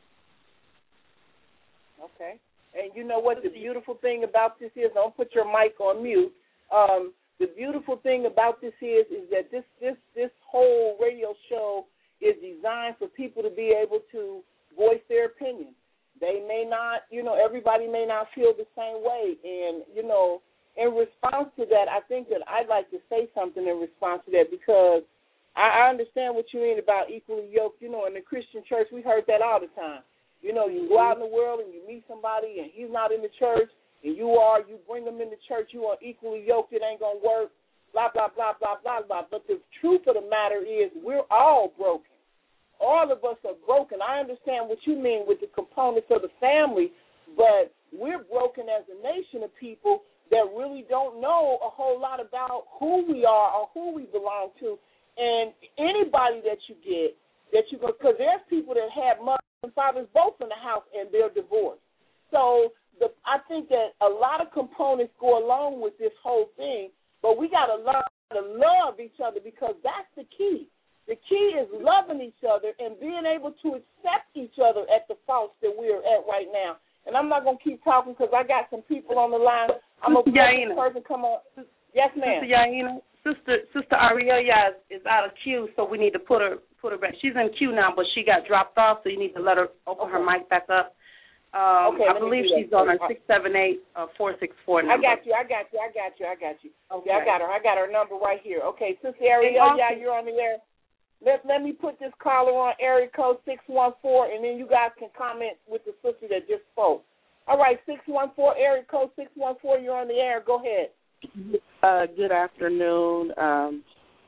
Okay. And you know what the beautiful thing about this is? Don't put your mic on mute. Um, the beautiful thing about this is is that this, this, this whole radio show is designed for people to be able to voice their opinion. They may not, you know, everybody may not feel the same way. And, you know, in response to that, I think that I'd like to say something in response to that, because I, I understand what you mean about equally yoked. You know, in the Christian church, we heard that all the time. You know, you go out in the world and you meet somebody and he's not in the church, and you are, you bring them in the church, you are equally yoked, it ain't going to work, blah, blah, blah, blah, blah, blah. But the truth of the matter is we're all broken. All of us are broken. I understand what you mean with the components of the family, but we're broken as a nation of people that really don't know a whole lot about who we are or who we belong to. And anybody that you get, that you go, because there's people that have mothers and fathers both in the house and they're divorced. So the, I think that a lot of components go along with this whole thing, but we got to learn to love each other because that's the key. The key is loving each other and being able to accept each other at the faults that we are at right now. And I'm not going to keep talking because I got some people on the line. I'm going to let this person come on. Yes, ma'am. Sister Yaina, Sister Sister Ariella is, is out of queue, so we need to put her put her back. She's in queue now, but she got dropped off, so you need to let her open okay. her mic back up. Um, okay, I believe she's on her six seven eight four six four number. I got you. I got you. I got you. I got you. Okay. Yeah, I got her. I got her number right here. Okay, Sister Ariella, yeah, you're on the air. Let let me put this caller on area code six one four, and then you guys can comment with the sister that just spoke. All right, six one four, area code six one four, you're on the air. Go ahead. Uh, good afternoon. Um,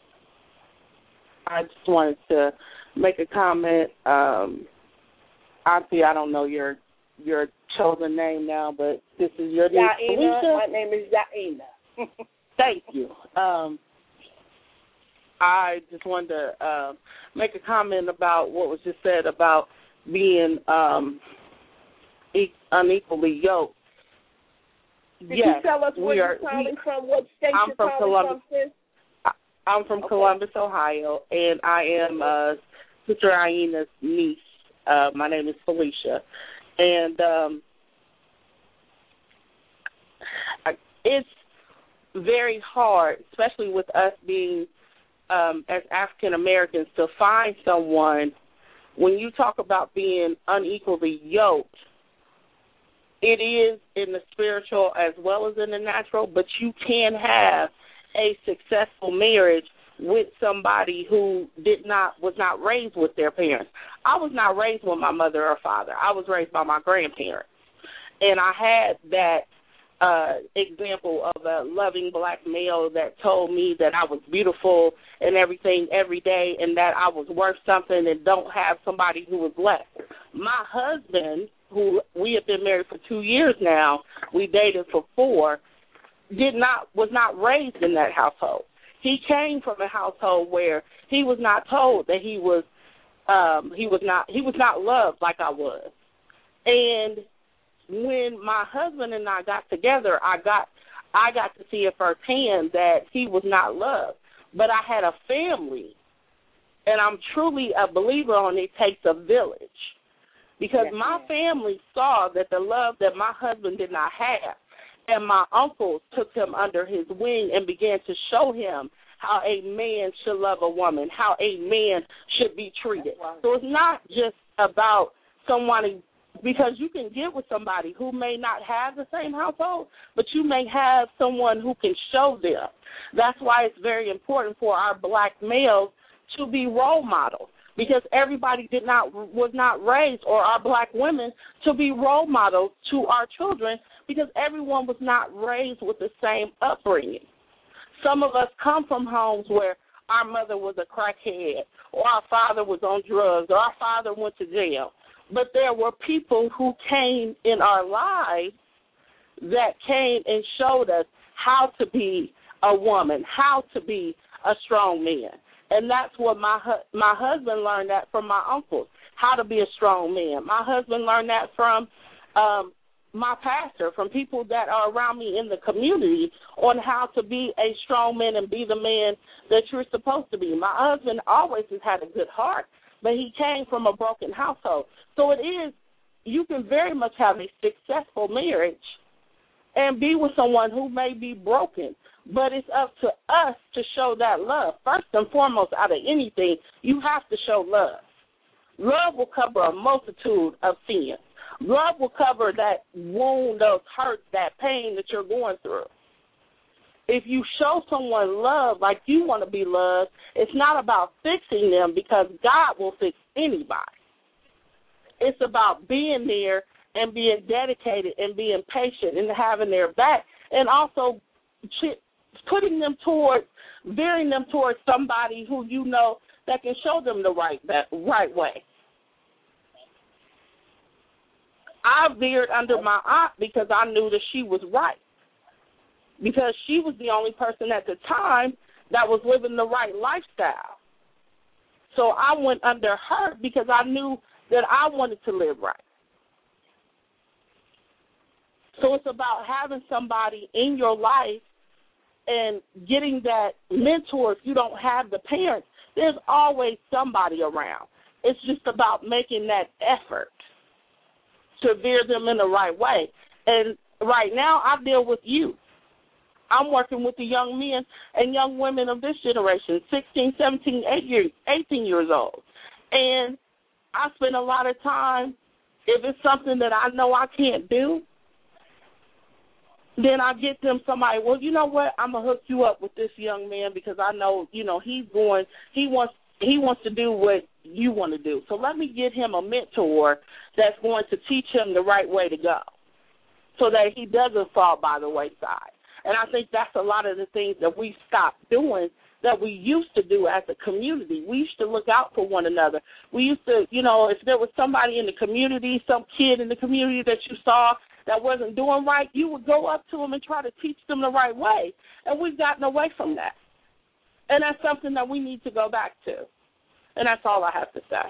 I just wanted to make a comment. Um, obviously, I don't know your your chosen name now, but this is your name. Yaina. My name is Yaina. Thank you. Um, I just wanted to uh, make a comment about what was just said about being um, e- unequally yoked. Did yes, you tell us where you're calling from? What state I'm you're from calling Columbus. from, sis? I'm from okay. Columbus, Ohio, and I am uh, Sister Aina's niece. Uh, my name is Felicia, and um, it's very hard, especially with us being um, as African Americans, to find someone. When you talk about being unequally yoked, it is in the spiritual as well as in the natural, but you can have a successful marriage with somebody who did not was not raised with their parents. I was not raised with my mother or father. I was raised by my grandparents. And I had that uh, example of a loving black male that told me that I was beautiful and everything every day and that I was worth something and don't have somebody who was less. My husband, who we have been married for two years now, we dated for four, did not was not raised in that household. He came from a household where he was not told that he was um, he was not he was not loved like I was. And when my husband and I got together, I got I got to see it firsthand that he was not loved. But I had a family, and I'm truly a believer on it takes a village. Because yes, my yes. family saw that the love that my husband did not have, and my uncles took him under his wing and began to show him how a man should love a woman, how a man should be treated. Right. So it's not just about someone, because you can get with somebody who may not have the same household, but you may have someone who can show them. That's why it's very important for our black males to be role models, because everybody did not was not raised, or our black women, to be role models to our children, because everyone was not raised with the same upbringing. Some of us come from homes where our mother was a crackhead, or our father was on drugs, or our father went to jail. But there were people who came in our lives that came and showed us how to be a woman, how to be a strong man. And that's what my hu- my husband learned that from my uncles, how to be a strong man. My husband learned that from um, my pastor, from people that are around me in the community, on how to be a strong man and be the man that you're supposed to be. My husband always has had a good heart, but he came from a broken household. So it is, you can very much have a successful marriage and be with someone who may be broken. But it's up to us to show that love. First and foremost, out of anything, you have to show love. Love will cover a multitude of sins. Love will cover that wound, those hurts, that pain that you're going through. If you show someone love like you want to be loved, it's not about fixing them, because God will fix anybody. It's about being there and being dedicated and being patient and having their back, and also putting them towards, veering them towards somebody who you know that can show them the right right way. I veered under my aunt because I knew that she was right, because she was the only person at the time that was living the right lifestyle. So I went under her because I knew that I wanted to live right. So it's about having somebody in your life and getting that mentor. If you don't have the parents, there's always somebody around. It's just about making that effort to veer them in the right way. And right now I deal with youth. I'm working with the young men and young women of this generation, sixteen, seventeen, eighteen years old. And I spend a lot of time, if it's something that I know I can't do, then I get them somebody, well, you know what, I'm going to hook you up with this young man because I know, you know, he's going, he wants he wants to do what you want to do. So let me get him a mentor that's going to teach him the right way to go so that he doesn't fall by the wayside. And I think that's a lot of the things that we stopped doing that we used to do as a community. We used to look out for one another. We used to, you know, if there was somebody in the community, some kid in the community that you saw that wasn't doing right, you would go up to them and try to teach them the right way. And we've gotten away from that. And that's something that we need to go back to. And that's all I have to say.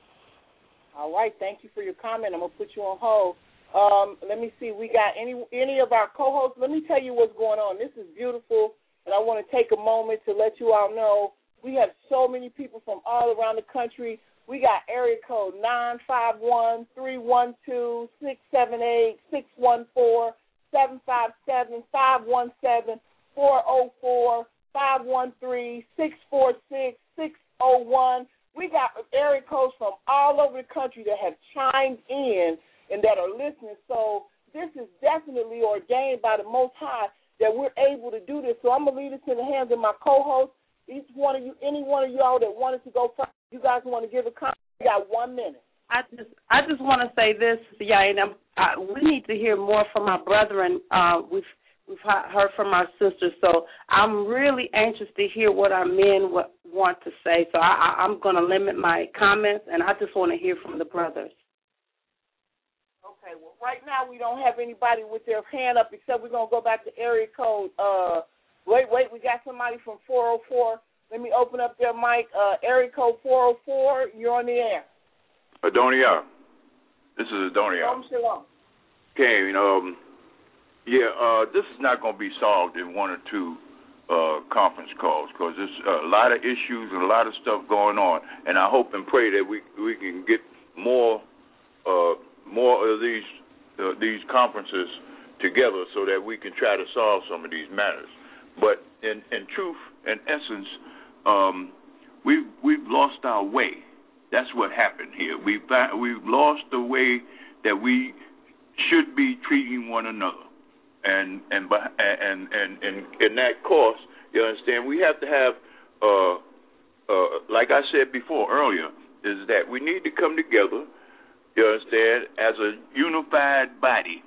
All right. Thank you for your comment. I'm going to put you on hold. Um, let me see. We got any any of our co-hosts. Let me tell you what's going on. This is beautiful, and I want to take a moment to let you all know we have so many people from all around the country. We got area code nine five one, three one two, six seven eight, six one four, seven five seven, five one seven, four oh four, five one three, six four six, six oh one. We got area codes from all over the country that have chimed in and that are listening. So this is definitely ordained by the Most High that we're able to do this. So I'm going to leave this in the hands of my co-hosts. Each one of you, any one of y'all that wanted to go first, you guys want to give a comment? You got one minute. I just I just want to say this, yeah, and I'm, I, we need to hear more from our brethren. Uh, we've we've heard from our sisters, so I'm really anxious to hear what our men w- want to say. So I, I, I'm going to limit my comments, and I just want to hear from the brothers. Okay, well, right now we don't have anybody with their hand up except we're going to go back to area code. Uh, wait, wait, we got somebody from four oh four. Let me open up their mic. Uh, area code four oh four, you're on the air. Adonia. This is Adonia. Shalom, shalom. Okay, you know, um, yeah, uh, this is not going to be solved in one or two uh, conference calls because there's a lot of issues and a lot of stuff going on, and I hope and pray that we we can get more uh, more of these uh, these conferences together so that we can try to solve some of these matters. But in, in truth, in essence, um, we've we've lost our way. That's what happened here. We've we've lost the way that we should be treating one another, and and and and and in that course, you understand, we have to have, uh, uh, like I said before earlier, is that we need to come together, you understand, as a unified body,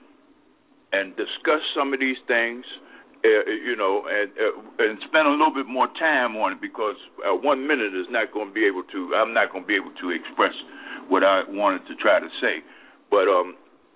and discuss some of these things. Uh, you know, and uh, and spend a little bit more time on it because uh, one minute is not going to be able to. I'm not going to be able to express what I wanted to try to say, but um,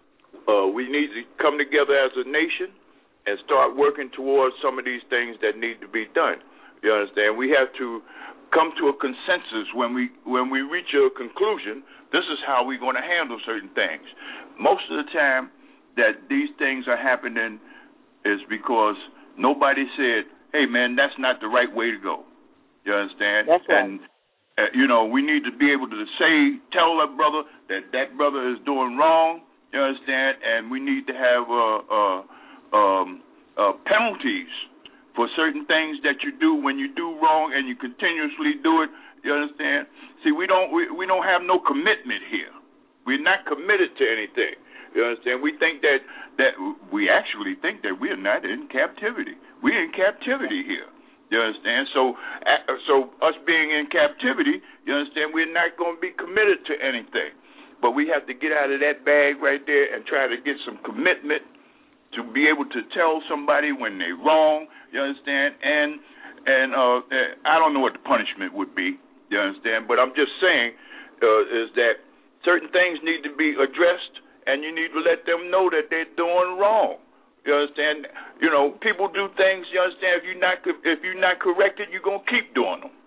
uh, we need to come together as a nation and start working towards some of these things that need to be done. You understand? We have to come to a consensus when we when we reach a conclusion. This is how we're going to handle certain things. Most of the time that these things are happening is because nobody said, hey, man, that's not the right way to go. You understand? That's right. And, uh, you know, we need to be able to say, tell that brother that that brother is doing wrong, you understand, and we need to have uh, uh, um, uh, penalties for certain things that you do when you do wrong and you continuously do it, you understand? See, we don't, we, we don't have no commitment here. We're not committed to anything. You understand? We think that, that we actually think that we are not in captivity. We're in captivity here. You understand? So, uh, so us being in captivity, you understand, we're not going to be committed to anything. But we have to get out of that bag right there and try to get some commitment to be able to tell somebody when they're wrong. You understand? And and uh, I don't know what the punishment would be. You understand? But I'm just saying uh, is that certain things need to be addressed. And you need to let them know that they're doing wrong. You understand? You know, people do things. You understand? If you're not if you're not corrected, you're gonna keep doing them.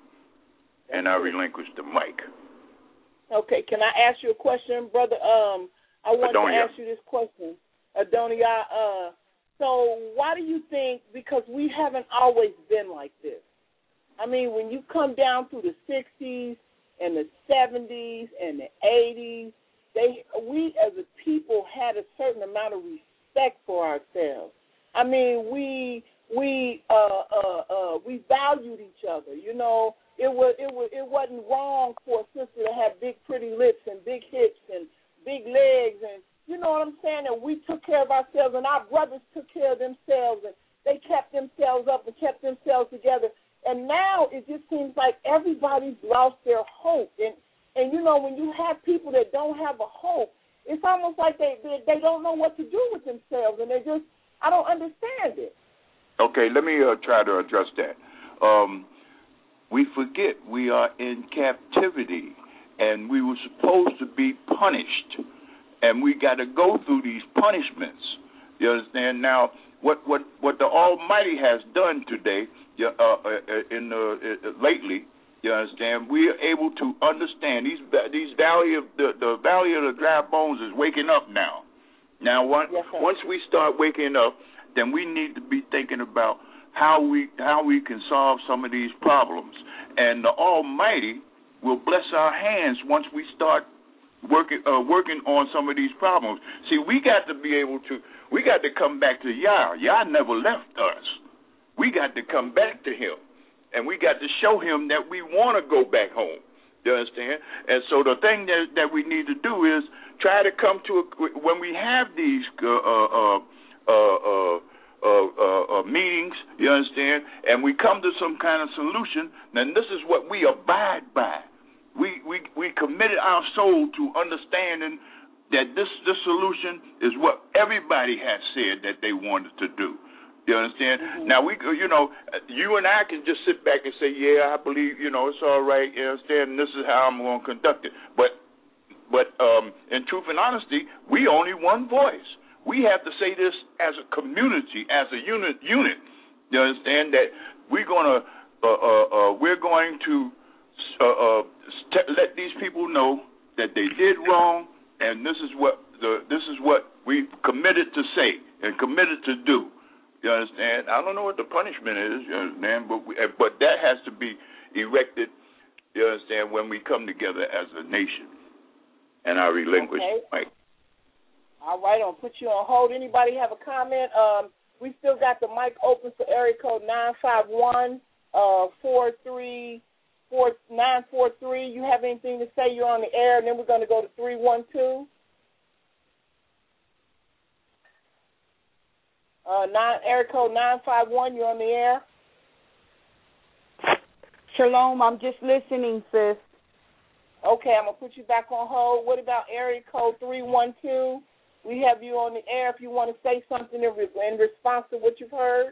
And I relinquish the mic. Okay. Can I ask you a question, brother? Um, I want to ask you this question. Adonia. Uh, so why do you think, because we haven't always been like this? I mean, when you come down through the sixties and the seventies and the eighties, they we as a people had a certain amount of respect for ourselves. I mean, we we uh, uh, uh, we valued each other. You know, it was it was it wasn't wrong for a sister to have big pretty lips and big hips and big legs, and you know what I'm saying. And we took care of ourselves, and our brothers took care of themselves, and they kept themselves up and kept themselves together. And now it just seems like everybody's lost their hope. And, and you know, when you have people that don't have a hope, it's almost like they, they, they don't know what to do with themselves. And they just, I don't understand it. Okay, let me uh, try to address that. Um, we forget we are in captivity, and we were supposed to be punished. And we got to go through these punishments. You understand? Now, what, what, what the Almighty has done today, Uh, uh, in the uh, lately, you understand, we are able to understand these these valley of the, the valley of the dry bones is waking up now. Now, once yes, once we start waking up, then we need to be thinking about how we how we can solve some of these problems, and the Almighty will bless our hands once we start working uh, working on some of these problems. See, we got to be able to we got to come back to Yah. Yah never left us. We got to come back to him, and we got to show him that we want to go back home. You understand? And so the thing that, that we need to do is try to come to a, when we have these uh, uh, uh, uh, uh, uh, uh, meetings, you understand, and we come to some kind of solution, then this is what we abide by. We, we, we committed our soul to understanding that this, this solution is what everybody has said that they wanted to do. You understand? Mm-hmm. Now, we, you know, you and I can just sit back and say, yeah, I believe, you know, it's all right, you understand, and this is how I'm going to conduct it. But, but um, in truth and honesty, we only one voice. We have to say this as a community, as a unit. Unit. You understand that we're going to, uh, uh, uh, we're going to uh, uh, st- let these people know that they did wrong, and this is what the this is what we committed to say and committed to do. You understand? I don't know what the punishment is, you understand, but we, but that has to be erected, you understand, when we come together as a nation and I relinquish okay. Mike. All right, I'll put you on hold. Anybody have a comment? Um, we still got the mic open for area code nine five one, four three four nine four three. You have anything to say? You're on the air, and then we're going to go to three one two. Uh, nine, area code nine five one, you're on the air. Shalom, I'm just listening, sis. Okay, I'm going to put you back on hold. What about area code three one two? We have you on the air if you want to say something in, re- in response to what you've heard.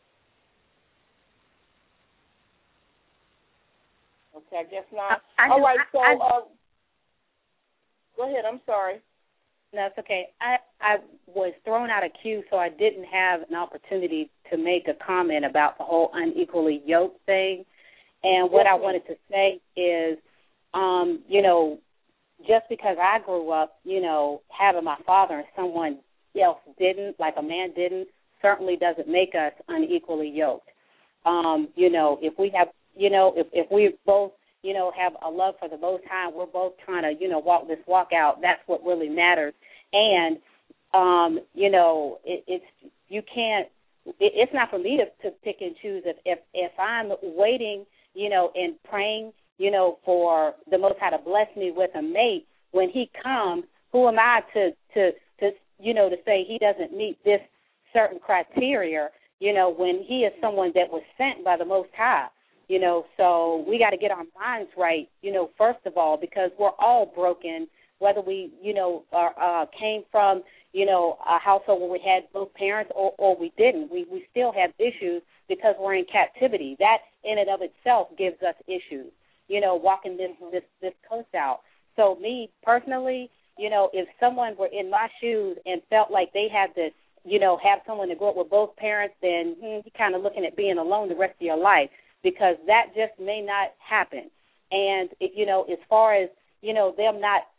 Okay, I guess not. I, I All do, right, so I, I, uh, go ahead. I'm sorry. No, it's okay. I, I was thrown out of queue, so I didn't have an opportunity to make a comment about the whole unequally yoked thing. And what I wanted to say is, um, you know, just because I grew up, you know, having my father and someone else didn't, like a man didn't, certainly doesn't make us unequally yoked. Um, you know, if we have, you know, if, if we both, you know, have a love for the Most High, we're both trying to, you know, walk this walk out. That's what really matters. And, um, you know, it, it's, you can't, it, it's not for me to, to pick and choose. If, if, if I'm waiting, you know, and praying, you know, for the Most High to bless me with a mate, when he comes, who am I to, to, to, you know, to say he doesn't meet this certain criteria, you know, when he is someone that was sent by the Most High, you know, so we got to get our minds right, you know, first of all, because we're all broken, whether we, you know, are, uh, came from, you know, a household where we had both parents or, or we didn't. We, we still have issues because we're in captivity. That in and of itself gives us issues, you know, walking this, this, this coast out. So me personally, you know, if someone were in my shoes and felt like they had to, you know, have someone to grow up with both parents, then hmm, you're kind of looking at being alone the rest of your life, because that just may not happen. And, you know, as far as, you know, them not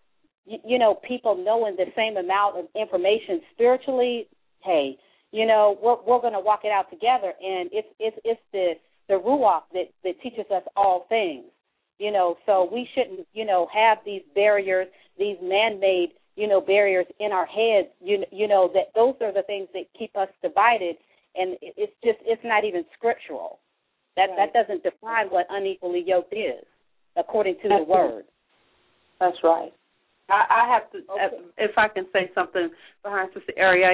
you, you know, people knowing the same amount of information spiritually, hey, you know, we're we're going to walk it out together, and it's it's it's the the ruach that that teaches us all things, you know. So we shouldn't, you know, have these barriers, these man-made, you know, barriers in our heads. You you know that those are the things that keep us divided, and it's just it's not even scriptural. That right. that doesn't define what unequally yoked is, according to That's the word. That's right. I, I have to, okay. if I can say something behind Sister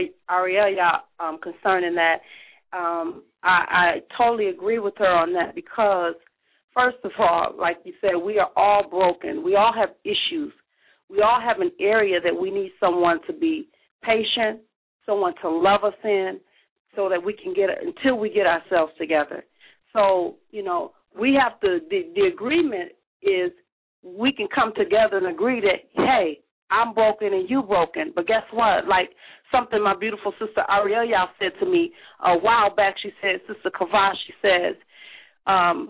Ariella um, concerning that, um, I, I totally agree with her on that because, first of all, like you said, we are all broken. We all have issues. We all have an area that we need someone to be patient, someone to love us in, so that we can get until we get ourselves together. So, you know, we have to, the, the agreement is we can come together and agree that, hey, I'm broken and you broken. But guess what? Like something my beautiful sister Ariella said to me a while back, she said, Sister Kavash, she says, um,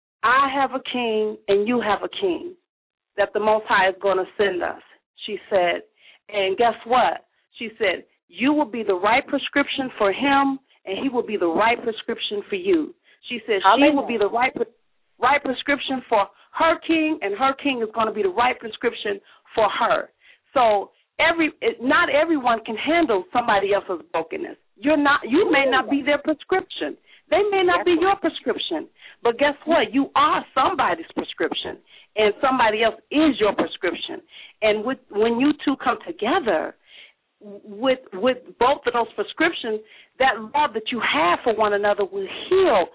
I have a king and you have a king that the Most High is going to send us. She said, and guess what? She said, you will be the right prescription for him and he will be the right prescription for you. She said she will be the right right prescription for her king, and her king is going to be the right prescription for her. So every it, not everyone can handle somebody else's brokenness. You're not. You may not be their prescription. They may not be your prescription. But guess what? You are somebody's prescription, and somebody else is your prescription. And with when you two come together with with both of those prescriptions, that love that you have for one another will heal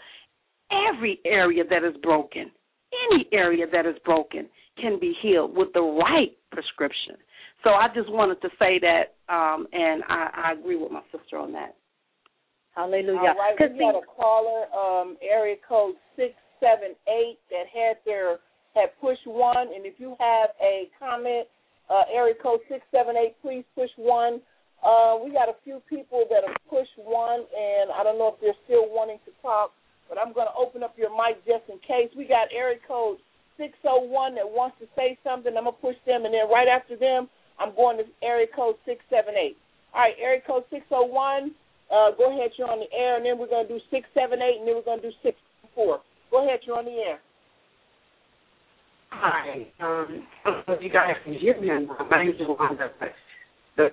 every area that is broken. Any area that is broken can be healed with the right prescription. So I just wanted to say that, um, and I, I agree with my sister on that. Hallelujah. All right, we got a caller, um, area code six seven eight, that had their had pushed one. And if you have a comment, uh, area code six seven eight, please push one. Uh, we got a few people that have pushed one, and I don't know if they're still wanting to talk, but I'm going to open up your mic just in case. We got area code six oh one that wants to say something. I'm going to push them, and then right after them, I'm going to area code six seven eight. All right, area code six oh one, uh, go ahead, you're on the air, and then we're going to do six seven eight, and then we're going to do six four. Go ahead, you're on the air. Hi. Um, I don't know if you guys can hear me or not. My name is Wanda, but the,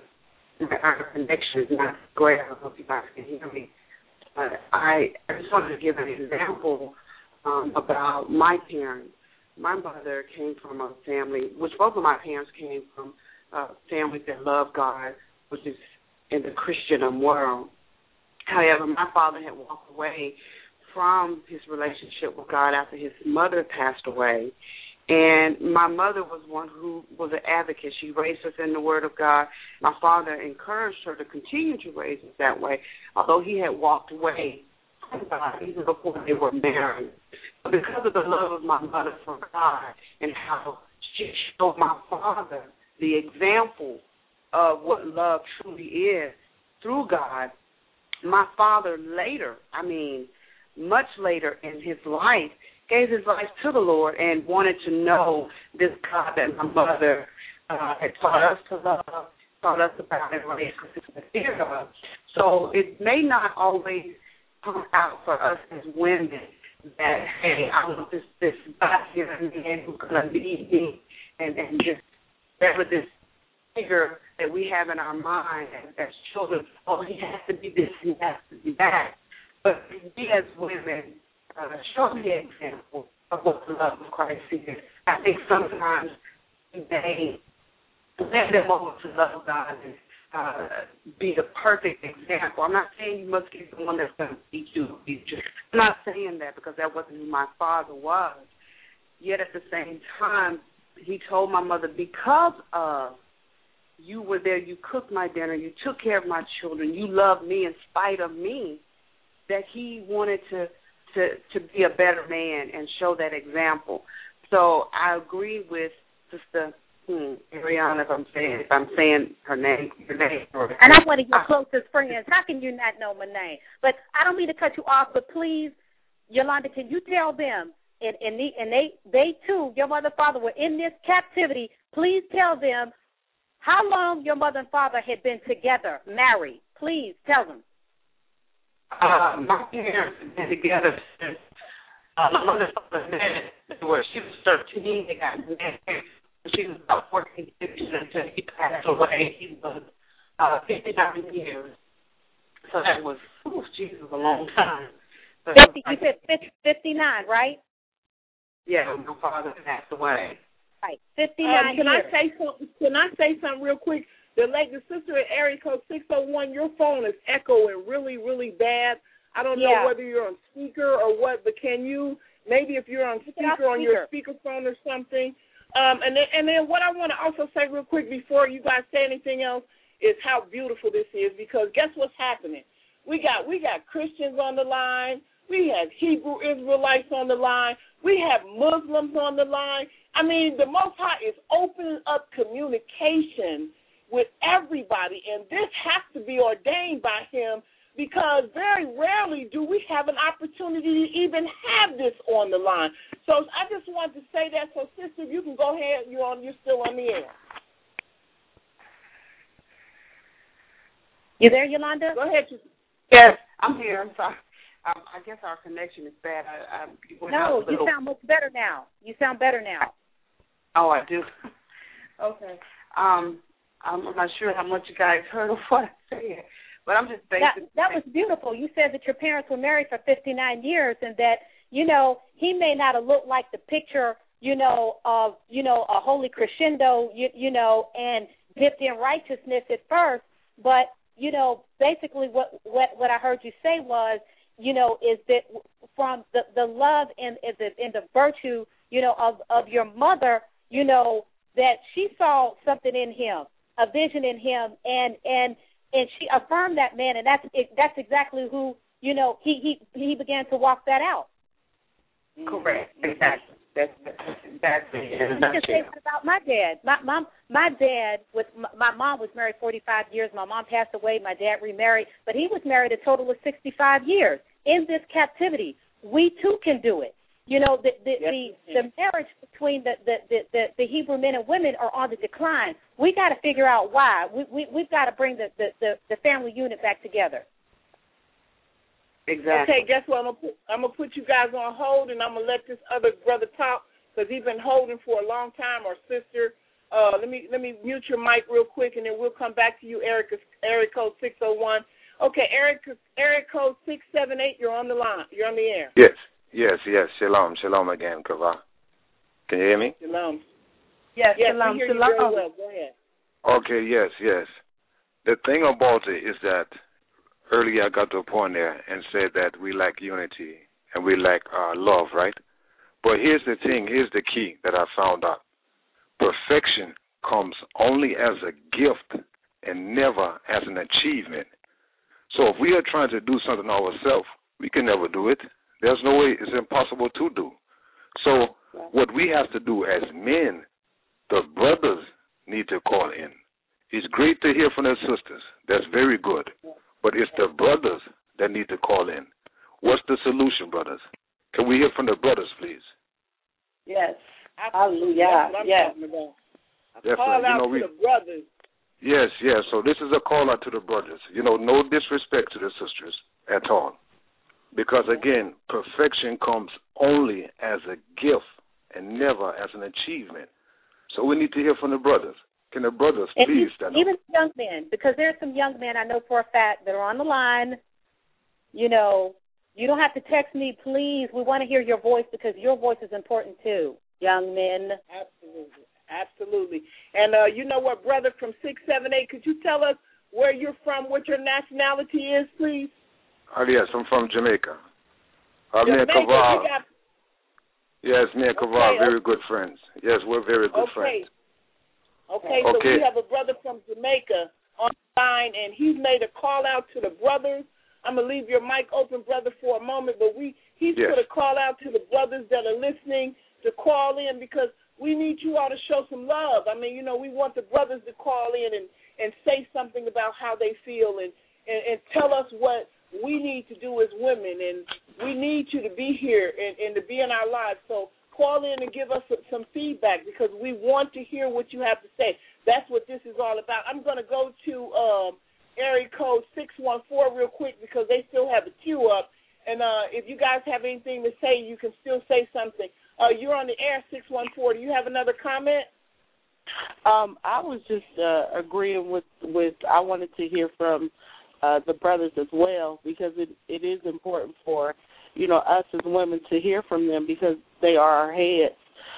our connection is not great. I don't know if you guys can hear me. But I, I just wanted to give an example um, about my parents. My mother came from a family, which both of my parents came from uh, families that love God, which is in the Christian world. However, my father had walked away from his relationship with God after his mother passed away. And my mother was one who was an advocate. She raised us in the Word of God. My father encouraged her to continue to raise us that way, although he had walked away from God even before they were married. But because of the love of my mother for God and how she showed my father the example of what love truly is through God, my father later, I mean, much later in his life, gave his life to the Lord and wanted to know this God that my mother uh, had taught us to love, taught us about, and raised us in the fear of. So it may not always come out for us as women that, hey, I want this, this God-given man who's going to lead me and, and just whatever this figure that we have in our mind as, as children, oh, he has to be this, he has to be that. But we as women, Uh, show me an example of what the love of Christ is. I think sometimes they let them over to love God and uh, be the perfect example. I'm not saying you must get someone that's going to teach you. I'm not saying that because that wasn't who my father was. Yet at the same time, he told my mother, because of you were there, you cooked my dinner, you took care of my children, you loved me in spite of me, that he wanted to To, to be a better man and show that example. So I agree with Sister hmm, Ariana, if I'm saying if I'm saying her name, her name. And I'm one of your closest friends. How can you not know my name? But I don't mean to cut you off, but please, Yolanda, can you tell them, and and, the, and they they too, your mother and father were in this captivity. Please tell them how long your mother and father had been together, married. Please tell them. Uh, my parents have been together since uh, my mother was married where she was thirteen. They got married. She was about fourteen, fifteen until he passed away. He was uh, fifty-nine years. So that was, oh, Jesus, a long time. So fifty, you said fifty-nine, right? Yeah, my father passed away. Right, fifty-nine um, can years. I say something? Can I say something real quick? The late, the sister at area code six oh one, your phone is echoing really, really bad. I don't Yeah. know whether you're on speaker or what, but can you, maybe if you're on speaker on your speakerphone or something. Um, and then, and then what I want to also say real quick before you guys say anything else is how beautiful this is, because guess what's happening? We got we got Christians on the line. We have Hebrew Israelites on the line. We have Muslims on the line. I mean, the Most High is opening up communication with everybody, and this has to be ordained by him, because very rarely do we have an opportunity to even have this on the line. So I just wanted to say that. So, sister, you can go ahead. You're on. You're still on the air. You there, Yolanda? Go ahead. Yes, I'm here. I'm sorry. Um, I guess our connection is bad. I, I went no, out a you little. sound much better now. You sound better now. Oh, I do. Okay. Um, I'm not sure how much you guys heard of what I said, but I'm just basically. That, that was beautiful. You said that your parents were married for fifty-nine years, and that, you know, he may not have looked like the picture, you know, of, you know, a holy crescendo, you, you know, and dipped in righteousness at first, but, you know, basically what, what, what I heard you say was, you know, is that from the, the love and, and, the, and the virtue, you know, of, of your mother, you know, that she saw something in him, a vision in him, and and and she affirmed that man, and that's that's exactly who, you know, he he he began to walk that out. Correct. Exactly. That's exactly. You can say that about my dad. My mom, my dad was my mom was married forty-five years. My mom passed away. My dad remarried, but he was married a total of sixty-five years. In this captivity, we too can do it. You know, the the yes, the, the marriage between the, the, the, the, the Hebrew men and women are on the decline. We got to figure out why. We, we, we've got to bring the, the, the, the family unit back together. Exactly. Okay, guess what? I'm gonna put, I'm gonna put you guys on hold, and I'm gonna let this other brother talk, because he's been holding for a long time. Or sister, uh, let me let me mute your mic real quick, and then we'll come back to you, Erica, area code six oh one. Okay, Erica, area code six seven eight. You're on the line. You're on the air. Yes. Yes, yes. Shalom, shalom again, Kava. Can you hear me? Shalom. Yes, yes shalom, we hear shalom. you very well. Go ahead. Okay, yes, yes. The thing about it is that earlier I got to a point there and said that we lack unity and we lack uh, love, right? But here's the thing, here's the key that I found out. Perfection comes only as a gift and never as an achievement. So if we are trying to do something ourselves, we can never do it. There's no way, it's impossible to do. So what we have to do as men, the brothers need to call in. It's great to hear from their sisters. That's very good. But it's the brothers that need to call in. What's the solution, brothers? Can we hear from the brothers, please? Yes. Absolutely. Hallelujah. That's what I'm yes. talking about. A Definitely. call out you know, to we, the brothers. Yes, yes. So this is a call out to the brothers. You know, no disrespect to the sisters at all. Because, again, perfection comes only as a gift and never as an achievement. So we need to hear from the brothers. Can the brothers and please stand even up? young men, because there's some young men I know for a fact that are on the line. You know, you don't have to text me, please. We want to hear your voice, because your voice is important too, young men. Absolutely. Absolutely. And uh, you know what, brother from six seven eight, could you tell us where you're from, what your nationality is, please? Oh, yes, I'm from Jamaica. Uh, me and Jamaica, Kaval. we got... Yes, me and Okay, Kaval, okay. very good friends. Yes, we're very good Okay. friends. Okay, so Okay. we have a brother from Jamaica on the line, and he's made a call out to the brothers. I'm going to leave your mic open, brother, for a moment, but we he's Yes. put a call out to the brothers that are listening to call in, because we need you all to show some love. I mean, you know, we want the brothers to call in and, and say something about how they feel and, and, and tell us what we need to do as women, and we need you to be here and, and to be in our lives. So call in and give us some, some feedback, because we want to hear what you have to say. That's what this is all about. I'm going to go to um, area code six one four real quick because they still have a queue up. And uh, if you guys have anything to say, you can still say something. Uh, you're on the air, six one four. Do you have another comment? Um, I was just uh, agreeing with, with, I wanted to hear from uh, the brothers as well because it, it is important for, you know, us as women to hear from them because they are our heads.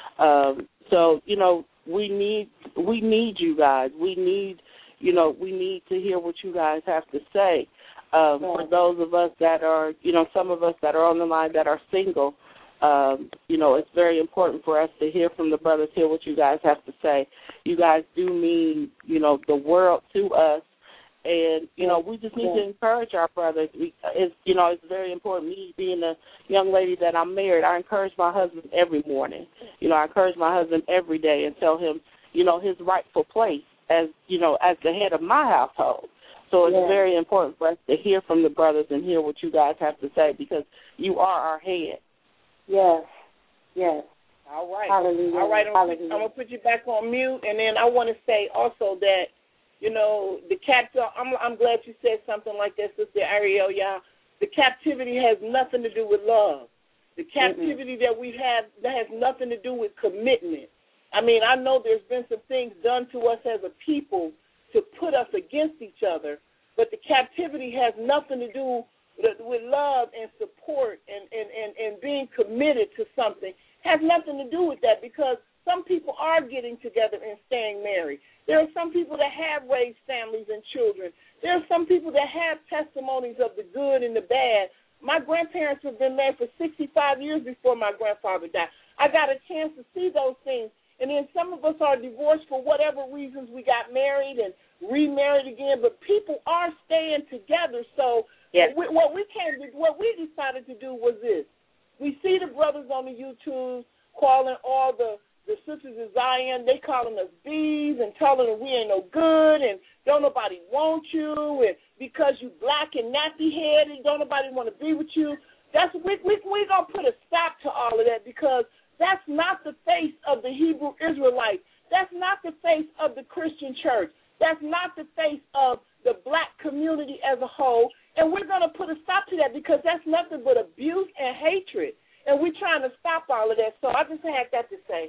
Um, so, you know, we need we need you guys. We need, you know, we need to hear what you guys have to say. Um, for those of us that are, you know, some of us that are on the line that are single, um, you know, it's very important for us to hear from the brothers, hear what you guys have to say. You guys do mean, you know, the world to us. And, you know, we just need yeah. to encourage our brothers. We, it's, you know, it's very important. Me being a young lady that I'm married, I encourage my husband every morning. You know, I encourage my husband every day and tell him, you know, his rightful place as, you know, as the head of my household. So it's yeah. very important for us to hear from the brothers and hear what you guys have to say because you are our head. Yes, yes. All right. Hallelujah. All right, I'm, Hallelujah. I'm going to put you back on mute, and then I want to say also that, you know, the cap. I'm, I'm glad you said something like that, Sister Ariel. Yeah, the captivity has nothing to do with love. The captivity mm-hmm. that we have that has nothing to do with commitment. I mean, I know there's been some things done to us as a people to put us against each other, but the captivity has nothing to do with love and support and, and, and, and being committed to something. Has nothing to do with that because some people are getting together and staying married. There are some people that have raised families and children. There are some people that have testimonies of the good and the bad. My grandparents have been married for sixty-five years before my grandfather died. I got a chance to see those things. And then some of us are divorced for whatever reasons. We got married and remarried again, but people are staying together. So yes. we, what we came to, what we decided to do was this. We see the brothers on the YouTube calling all the The sisters of Zion, they calling us bees and telling them we ain't no good and don't nobody want you and because you black and nappy-headed, don't nobody want to be with you. That's we we we gonna put a stop to all of that because that's not the face of the Hebrew Israelites. That's not the face of the Christian church. That's not the face of the black community as a whole. And we're gonna put a stop to that because that's nothing but abuse and hatred. And we're trying to stop all of that. So I just had that to say.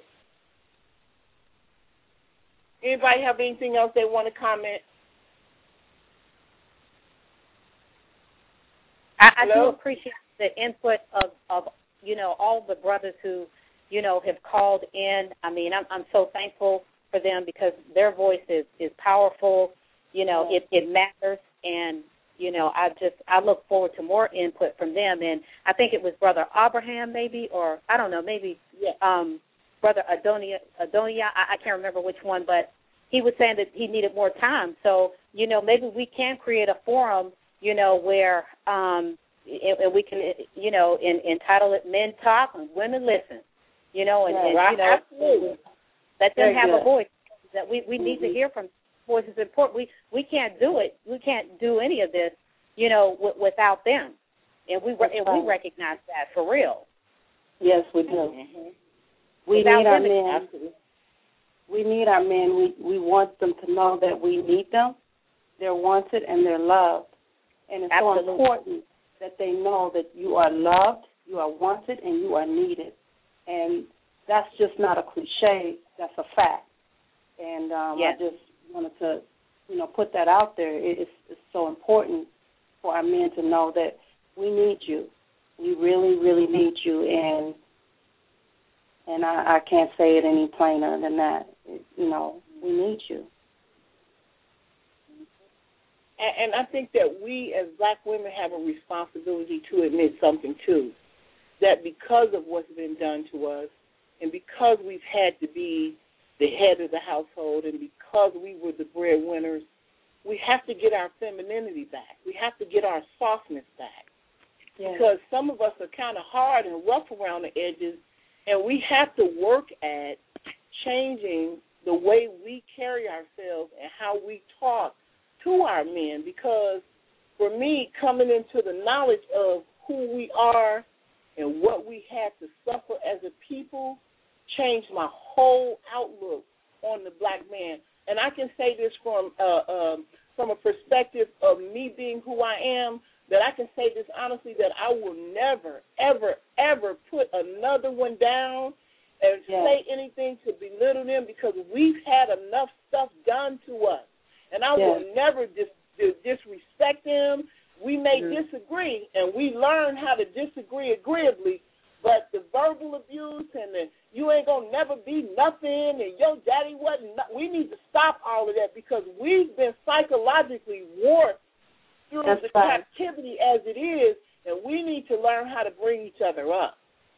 Anybody have anything else they want to comment? I, I do appreciate the input of, of, you know, all the brothers who, you know, have called in. I mean, I'm, I'm so thankful for them because their voice is, is powerful. You know, it, it matters. And, you know, I just, I look forward to more input from them. And I think it was Brother Abraham maybe, or I don't know, maybe yeah. um, Brother Adonia, Adonia, I, I can't remember which one, but he was saying that he needed more time. So, you know, maybe we can create a forum, you know, where um, and we can, you know, in, entitle it Men Talk and Women Listen, you know, and, yeah, and right. you know, Absolutely. let them Very have good. a voice that we, we mm-hmm. need to hear from. Voice is important. We, we can't do it. We can't do any of this, you know, w- without them. And we That's and right. we recognize that for real. Yes, we do. Mm-hmm. We Without need our women, men. absolutely. We need our men. We we want them to know that we need them. They're wanted and they're loved. And it's Absolutely. so important that they know that you are loved, you are wanted, and you are needed. And that's just not a cliche. That's a fact. And um, yes. I just wanted to, you know, put that out there. It's, it's so important for our men to know that we need you. We really, really need you. And and I, I can't say it any plainer than that. It, you know, we need you. And, and I think that we as black women have a responsibility to admit something, too, that because of what's been done to us and because we've had to be the head of the household and because we were the breadwinners, we have to get our femininity back. We have to get our softness back. Yes. Because some of us are kind of hard and rough around the edges, and we have to work at changing the way we carry ourselves and how we talk to our men. Because for me, coming into the knowledge of who we are and what we had to suffer as a people changed my whole outlook on the black man. and I can say this from uh, um, from a perspective of me being who I am, that I can say this honestly, that I will never, ever, ever put another one down and yes. say anything to belittle them, because we've had enough stuff done to us. And I yes. will never dis- disrespect them. We may mm-hmm. disagree, and we learn how to disagree agreeably, but the verbal abuse and the you ain't going to never be nothing and your daddy wasn't, no- we need to stop all of that, because we've been psychologically warped through That's the right. captivity as it is, and we need to learn how to bring each other up.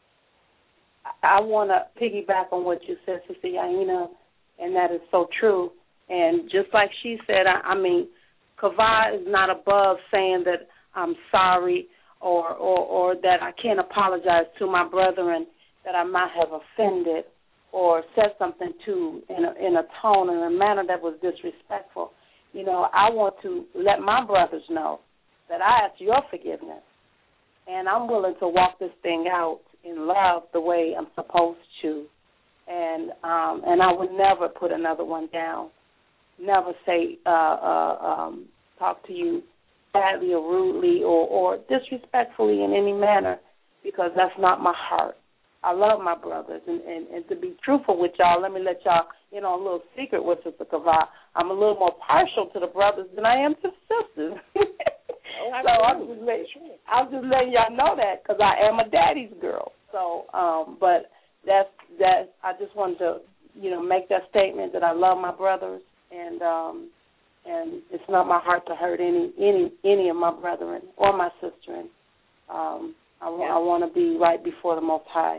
I want to piggyback on what you said, Sister Yaina, and that is so true. And just like she said, I, I mean, Kava is not above saying that I'm sorry or, or, or that I can't apologize to my brethren that I might have offended or said something to in a, in a tone and a manner that was disrespectful. You know, I want to let my brothers know that I ask your forgiveness, and I'm willing to walk this thing out in love the way I'm supposed to, and um, and I would never put another one down, never say, uh, uh, um, talk to you badly or rudely or, or disrespectfully in any manner, because that's not my heart. I love my brothers, and, and, and to be truthful with y'all, let me let y'all in on a little secret with Sister Kava. I'm a little more partial to the brothers than I am to the sisters. Oh, so I'm just, let, I'm just letting y'all know that, because I am a daddy's girl. So, um, but that's that. I just wanted to, you know, make that statement that I love my brothers, and um, and it's not my heart to hurt any any any of my brethren or my sister. And um, I, yeah. I want to be right before the Most High.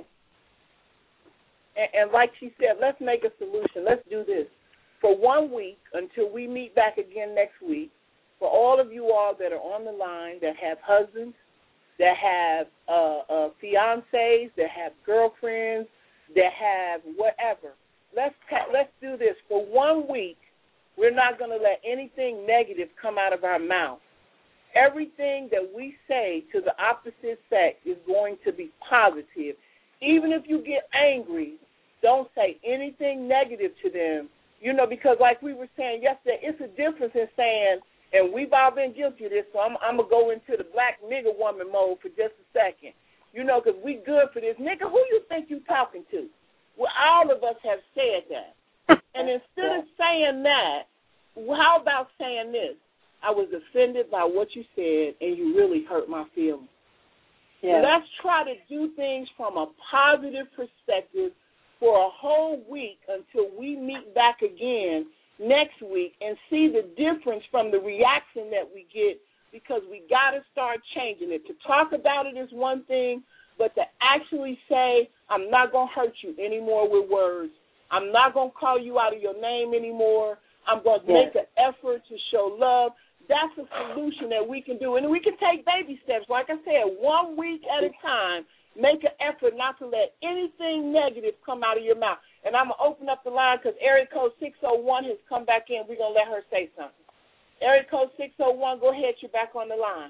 And, and like she said, let's make a solution. Let's do this for one week until we meet back again next week. For all of you all that are on the line that have husbands, that have uh, uh, fiancés, that have girlfriends, that have whatever, let's ta- let's do this for one week. We're not going to let anything negative come out of our mouth. Everything that we say to the opposite sex is going to be positive. Even if you get angry, don't say anything negative to them. You know, because like we were saying yesterday, it's a difference in saying, and we've all been guilty of this, so I'm, I'm going to go into the black nigger woman mode for just a second. You know, because we good for this. Nigga, who you think you talking to? Well, all of us have said that. And instead of saying that, how about saying this? I was offended by what you said, and you really hurt my feelings. Yeah. Let's try to do things from a positive perspective for a whole week until we meet back again next week and see the difference from the reaction that we get, because we got to start changing it. To talk about it is one thing, but to actually say, I'm not going to hurt you anymore with words. I'm not going to call you out of your name anymore. I'm going to yes. make an effort to show love. That's a solution that we can do. And we can take baby steps. Like I said, one week at a time, make an effort not to let anything negative come out of your mouth. And I'm going to open up the line because area code six oh one has come back in. We're going to let her say something. Area code six oh one, go ahead. You're back on the line.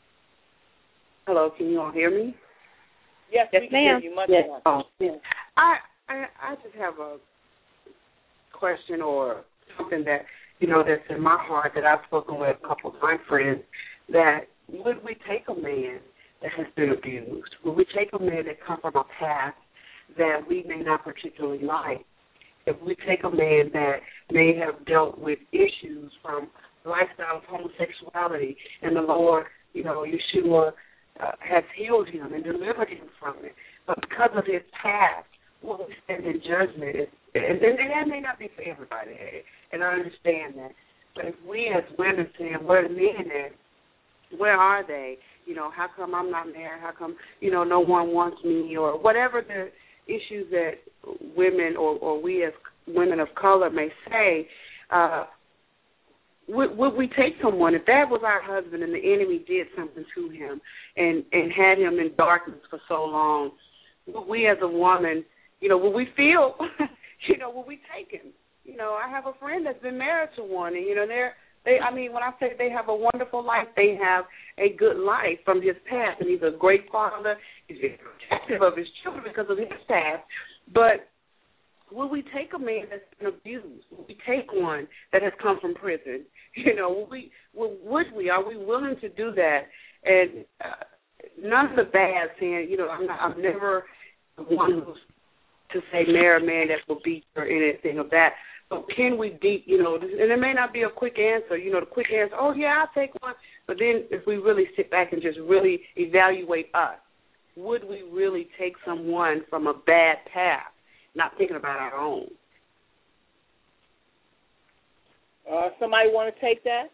Hello, can you all hear me? Yes, yes we can ma'am. hear you much yes. more. Oh, yeah. I, I, I just have a question or something that, you know, that's in my heart that I've spoken with a couple of my friends, that would we take a man that has been abused? Would we take a man that comes from a past that we may not particularly like? If we take a man that may have dealt with issues from lifestyle of homosexuality, and the Lord, you know, Yeshua uh, has healed him and delivered him from it, but because of his past, will we stand in judgment? And, and, and that may not be for everybody, and I understand that. But if we as women say, where the men at? Where are they? You know, how come I'm not married? How come, you know, no one wants me? Or whatever the issues that women or, or we as women of color may say, uh, would, would we take someone, if that was our husband and the enemy did something to him and, and had him in darkness for so long, would we as a woman, you know, would we feel, you know, would we take him? You know, I have a friend that's been married to one, and, you know, they're, they, I mean, when I say they have a wonderful life, they have a good life from his past, and he's a great father. He's very protective of his children because of his past. But Will we take a man that's been abused? Will we take one that has come from prison? You know, will we, will, would we? Are we willing to do that? And uh, none of the bad saying, you know, I'm, not, I'm never the one who's to say marry a man that will beat or anything of that. But can we deep, you know, and it may not be a quick answer, you know, the quick answer, oh, yeah, I'll take one. But then if we really sit back and just really evaluate us, would we really take someone from a bad path, not thinking about our own? Uh, somebody want to take that?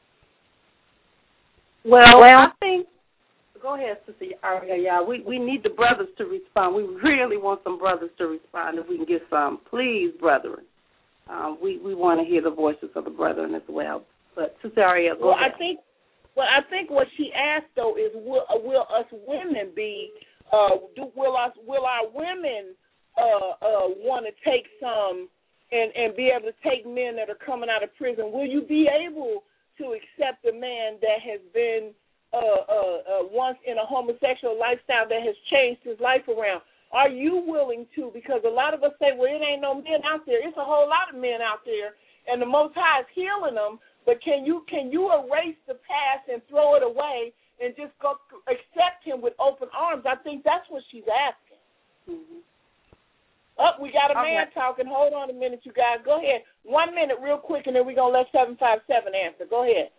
Well, well, I think, go ahead, Sister Aria. Yeah, we, we need the brothers to respond. We really want some brothers to respond if we can get some. Please, brethren. Um, we, we want to hear the voices of the brethren as well. But, Sister Aria, go well, ahead. I think, well, I think what she asked, though, is will, uh, will us women be, uh, do, will, us, will our women uh, uh, want to take some and, and be able to take men that are coming out of prison? Will you be able to accept a man that has been uh, uh, uh, once in a homosexual lifestyle that has changed his life around? Are you willing to? Because a lot of us say, well, it ain't no men out there. It's a whole lot of men out there, and the Most High is healing them. But can you can you erase the past and throw it away and just go accept him with open arms? I think that's what she's asking. Mm-hmm. Oh, we got a man right. talking. Hold on a minute, you guys. Go ahead. One minute real quick, and then we're going to let seven five seven answer. Go ahead.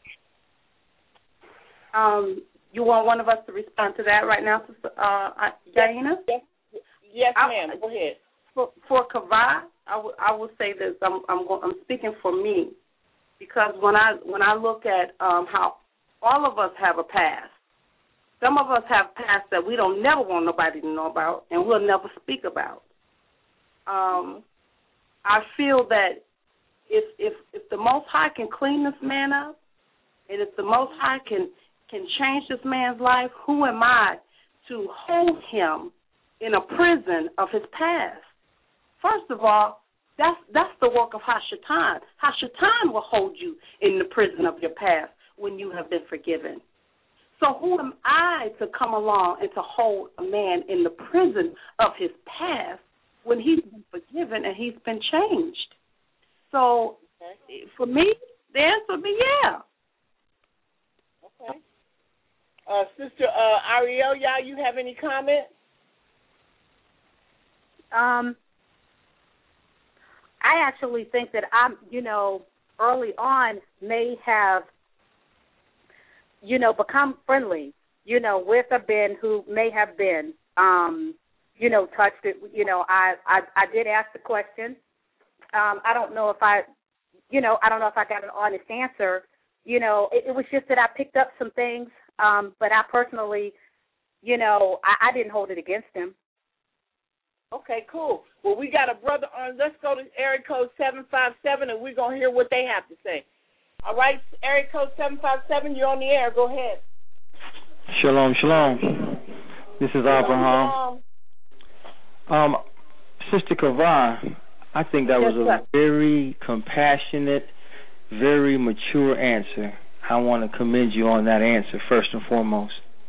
Um, you want one of us to respond to that right now, Sister uh, Yaina? Yes, yes I, ma'am. Go ahead. For, for Kavah, I, w- I will say this. I'm, I'm, go- I'm speaking for me because when I when I look at um, how all of us have a past, some of us have past that we don't never want nobody to know about and we'll never speak about. Um, I feel that if if if the Most High can clean this man up, and if the Most High can can change this man's life, who am I to hold him in a prison of his past? First of all, that's that's the work of Hashatan. Hashatan will hold you in the prison of your past when you have been forgiven. So who am I to come along and to hold a man in the prison of his past when he's been forgiven and he's been changed? So okay. For me, the answer would be yeah. Okay. Uh, Sister uh, Ariel, y'all, you have any comment? Um, I actually think that I'm, you know, early on may have, you know, become friendly, you know, with a Ben who may have been, um, you know, touched it. You know, I, I, I did ask the question. Um, I don't know if I, you know, I don't know if I got an honest answer. You know, it, it was just that I picked up some things, um, but I personally, you know, I, I didn't hold it against him. Okay, cool. Well, we got a brother on. Let's go to area code seven five seven, and we're going to hear what they have to say. All right, area code seven five seven, you're on the air. Go ahead. Shalom, shalom. This is Abraham. Um, Sister Kavah, I think that was a very compassionate, very mature answer. I want to commend you on that answer, first and foremost.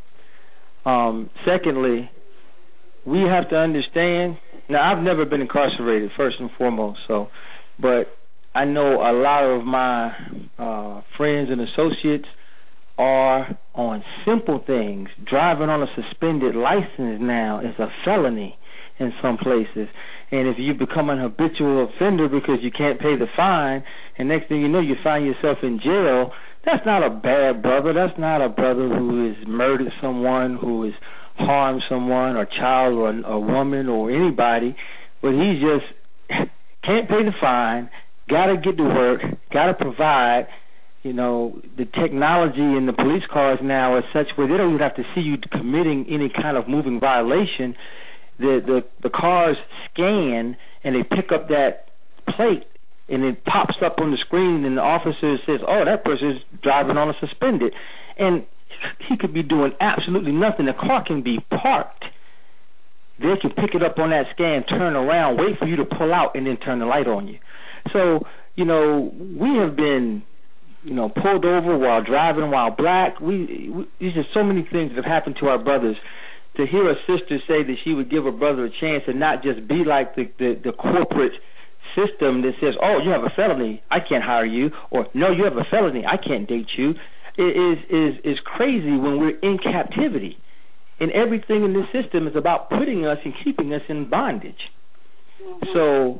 Um, secondly, we have to understand, now I've never been incarcerated, first and foremost, so, but I know a lot of my uh, friends and associates are on simple things. Driving on a suspended license now is a felony in some places. And if you become an habitual offender because you can't pay the fine, and next thing you know, you find yourself in jail, that's not a bad brother. That's not a brother who has murdered someone, who has harmed someone, or a child, or a, a woman, or anybody. But he just can't pay the fine, got to get to work, got to provide. You know, the technology in the police cars now is such where they don't even have to see you committing any kind of moving violation. The, the the cars scan and they pick up that plate and it pops up on the screen and the officer says, oh, that person is driving on a suspended. And he could be doing absolutely nothing. The car can be parked. They can pick it up on that scan, turn around, wait for you to pull out, and then turn the light on you. So, you know, we have been, you know, pulled over while driving while black. We, we There's just so many things that have happened to our brothers. to hear a sister say that she would give her brother a chance and not just be like the, the, the corporate system that says, oh, you have a felony, I can't hire you, or no, you have a felony, I can't date you, is is is crazy when we're in captivity. And everything in this system is about putting us and keeping us in bondage. Mm-hmm. So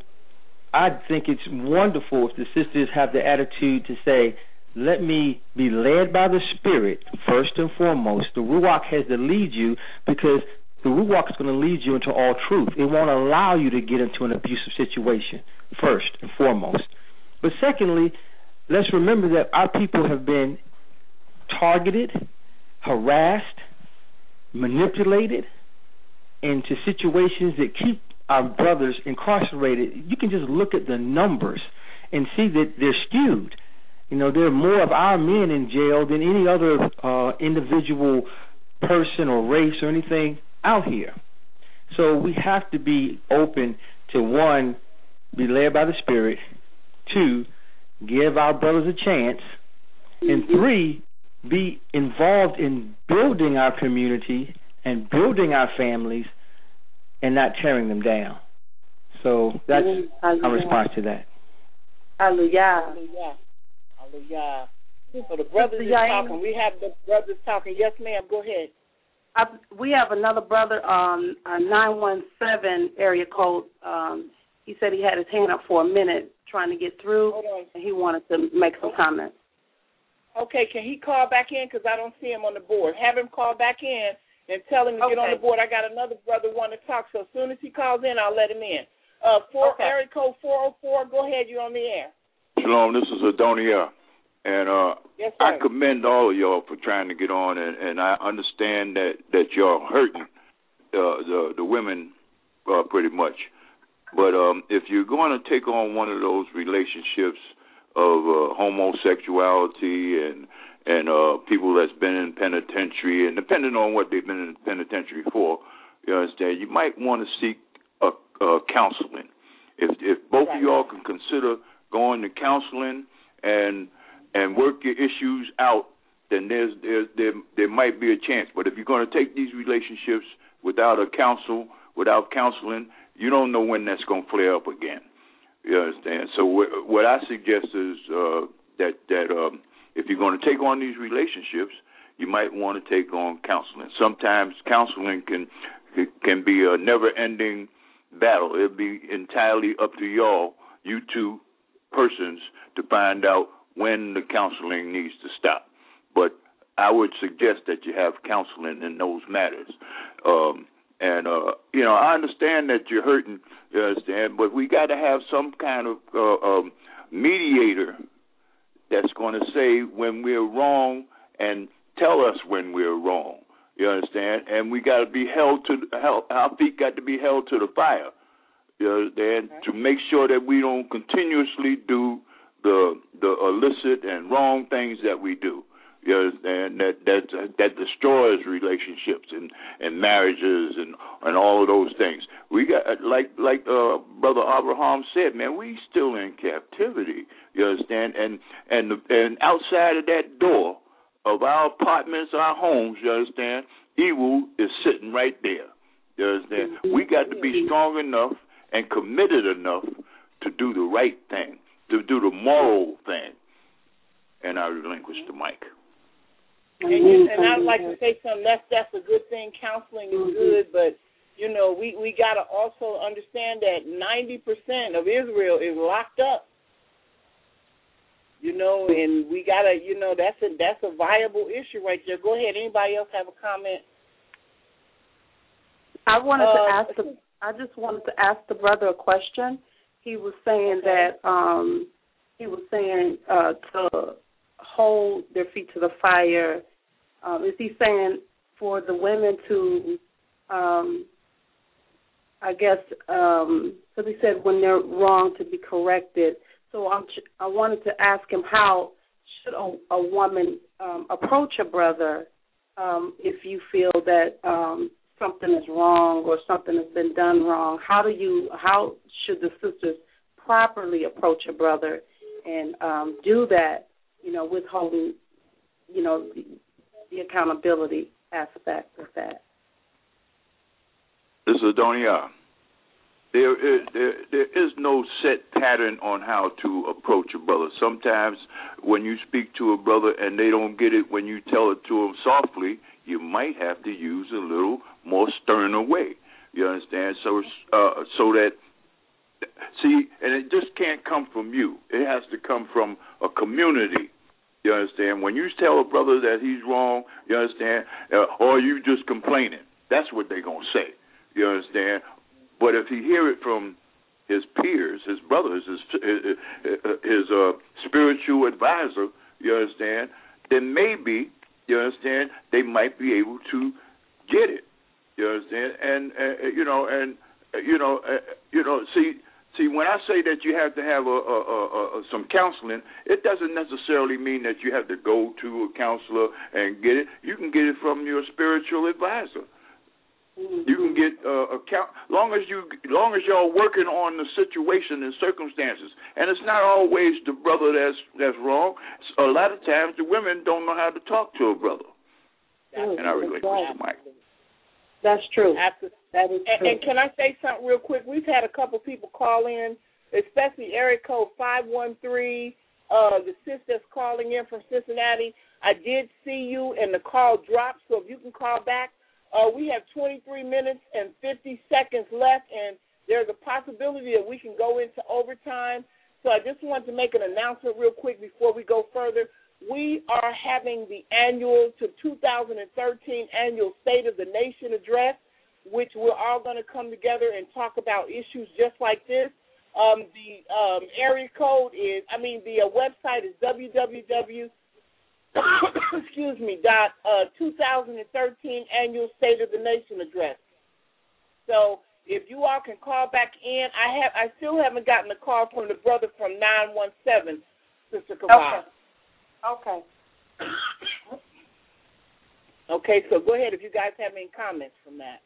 I think it's wonderful if the sisters have the attitude to say, let me be led by the Spirit first and foremost. The Ruach has to lead you, because the Ruach is going to lead you into all truth. It won't allow you to get into an abusive situation first and foremost. But secondly, let's remember that our people have been targeted, harassed, manipulated into situations that keep our brothers incarcerated. You can just look at the numbers and see that they're skewed. You know, there are more of our men in jail than any other uh, individual person or race or anything out here. So we have to be open to, one, be led by the Spirit, two, give our brothers a chance, and three, be involved in building our community and building our families and not tearing them down. So that's our response to that. Hallelujah. Hallelujah. Hallelujah. So the brothers are talking. We have the brothers talking. Yes, ma'am. Go ahead. I, we have another brother on a nine one seven area code. Um, he said he had his hand up for a minute trying to get through, and he wanted to make some comments. Okay, can he call back in? Because I don't see him on the board. Have him call back in and tell him to okay. get on the board. I got another brother want to talk, so as soon as he calls in, I'll let him in. Uh, four, okay. Area code four oh four, go ahead, you're on the air. Shalom, this is Adonia, and uh, yes, I commend all of y'all for trying to get on, and, and I understand that, that y'all hurting uh, the, the women uh, pretty much. But um, if you're going to take on one of those relationships of uh, homosexuality and and uh, people that's been in penitentiary, and depending on what they've been in penitentiary for, you understand, you might want to seek a, a counseling. If if both right. of y'all can consider going to counseling and and work your issues out, then there's, there's there there might be a chance. But if you're going to take these relationships without a counsel, without counseling, you don't know when that's going to flare up again. You understand? So what, what I suggest is uh, that that um, if you're going to take on these relationships, you might want to take on counseling. Sometimes counseling can can be a never-ending battle. It'll be entirely up to y'all, you two persons, to find out when the counseling needs to stop. But I would suggest that you have counseling in those matters. Um, and, uh, you know, I understand that you're hurting, you understand, but we got to have some kind of uh, um, mediator that's going to say when we're wrong and tell us when we're wrong, you understand? And we got to be held to, held, our feet got to be held to the fire, you understand, okay. to make sure that we don't continuously do the the illicit and wrong things that we do. You understand, that that uh, that destroys relationships and, and marriages and, and all of those things. We got like like uh, Brother Abraham said, man, we still in captivity. You understand, and and and outside of that door of our apartments, our homes, you understand, evil is sitting right there. You understand, we got to be strong enough and committed enough to do the right thing, to do the moral thing. And I relinquish the mic. And, you, and I'd like to say something. That's that's a good thing. Counseling is good, but you know we we got to also understand that ninety percent of Israel is locked up. You know, and we gotta, you know, that's a that's a viable issue right there. Go ahead. Anybody else have a comment? I wanted uh, to ask the. I just wanted to ask the brother a question. He was saying okay. that um, he was saying uh, to hold their feet to the fire. Um, is he saying for the women to, um, I guess, because um, he said when they're wrong to be corrected. So I'm, I wanted to ask him, how should a, a woman um, approach a brother um, if you feel that um, something is wrong or something has been done wrong? How do you? How should the sisters properly approach a brother and um, do that? You know, withholding, you know, the, the accountability aspect of that. this is Adonia. There is, there, there is no set pattern on how to approach a brother. Sometimes when you speak to a brother and they don't get it when you tell it to them softly, you might have to use a little more sterner way. You understand? So, uh, so that, see, and it just can't come from you. It has to come from a community. You understand? When you tell a brother that he's wrong, you understand, uh, or you just complaining, that's what they're going to say. You understand? But if he hear it from his peers, his brothers, his his, his uh, spiritual advisor, you understand, then maybe, you understand, they might be able to get it. You understand? And uh, you know, and uh, you know, uh, you know, see, see, when I say that you have to have a, a, a, a, some counseling, it doesn't necessarily mean that you have to go to a counselor and get it. You can get it from your spiritual advisor. You can get uh, a count long as you long as y'all working on the situation and circumstances, and it's not always the brother that's that's wrong. A lot of times the women don't know how to talk to a brother, That's and I relinquish the mic. That's true. Absolutely. That is and, true. and can I say something real quick? We've had a couple people call in, especially area code five one three. Uh, the sis that's calling in from Cincinnati. I did see you, and the call dropped. So if you can call back. Uh, we have twenty-three minutes and fifty seconds left, and there's a possibility that we can go into overtime. So I just wanted to make an announcement real quick before we go further. We are having the annual to two thousand thirteen annual State of the Nation address, which we're all going to come together and talk about issues just like this. Um, the um, area code is, I mean, the uh, website is w w w. excuse me, dot uh, two thousand thirteen annual State of the Nation address. So if you all can call back in, I have I still haven't gotten a call from the brother from nine one seven, Sister Kavah. Okay. Okay. Okay, so go ahead if you guys have any comments from that.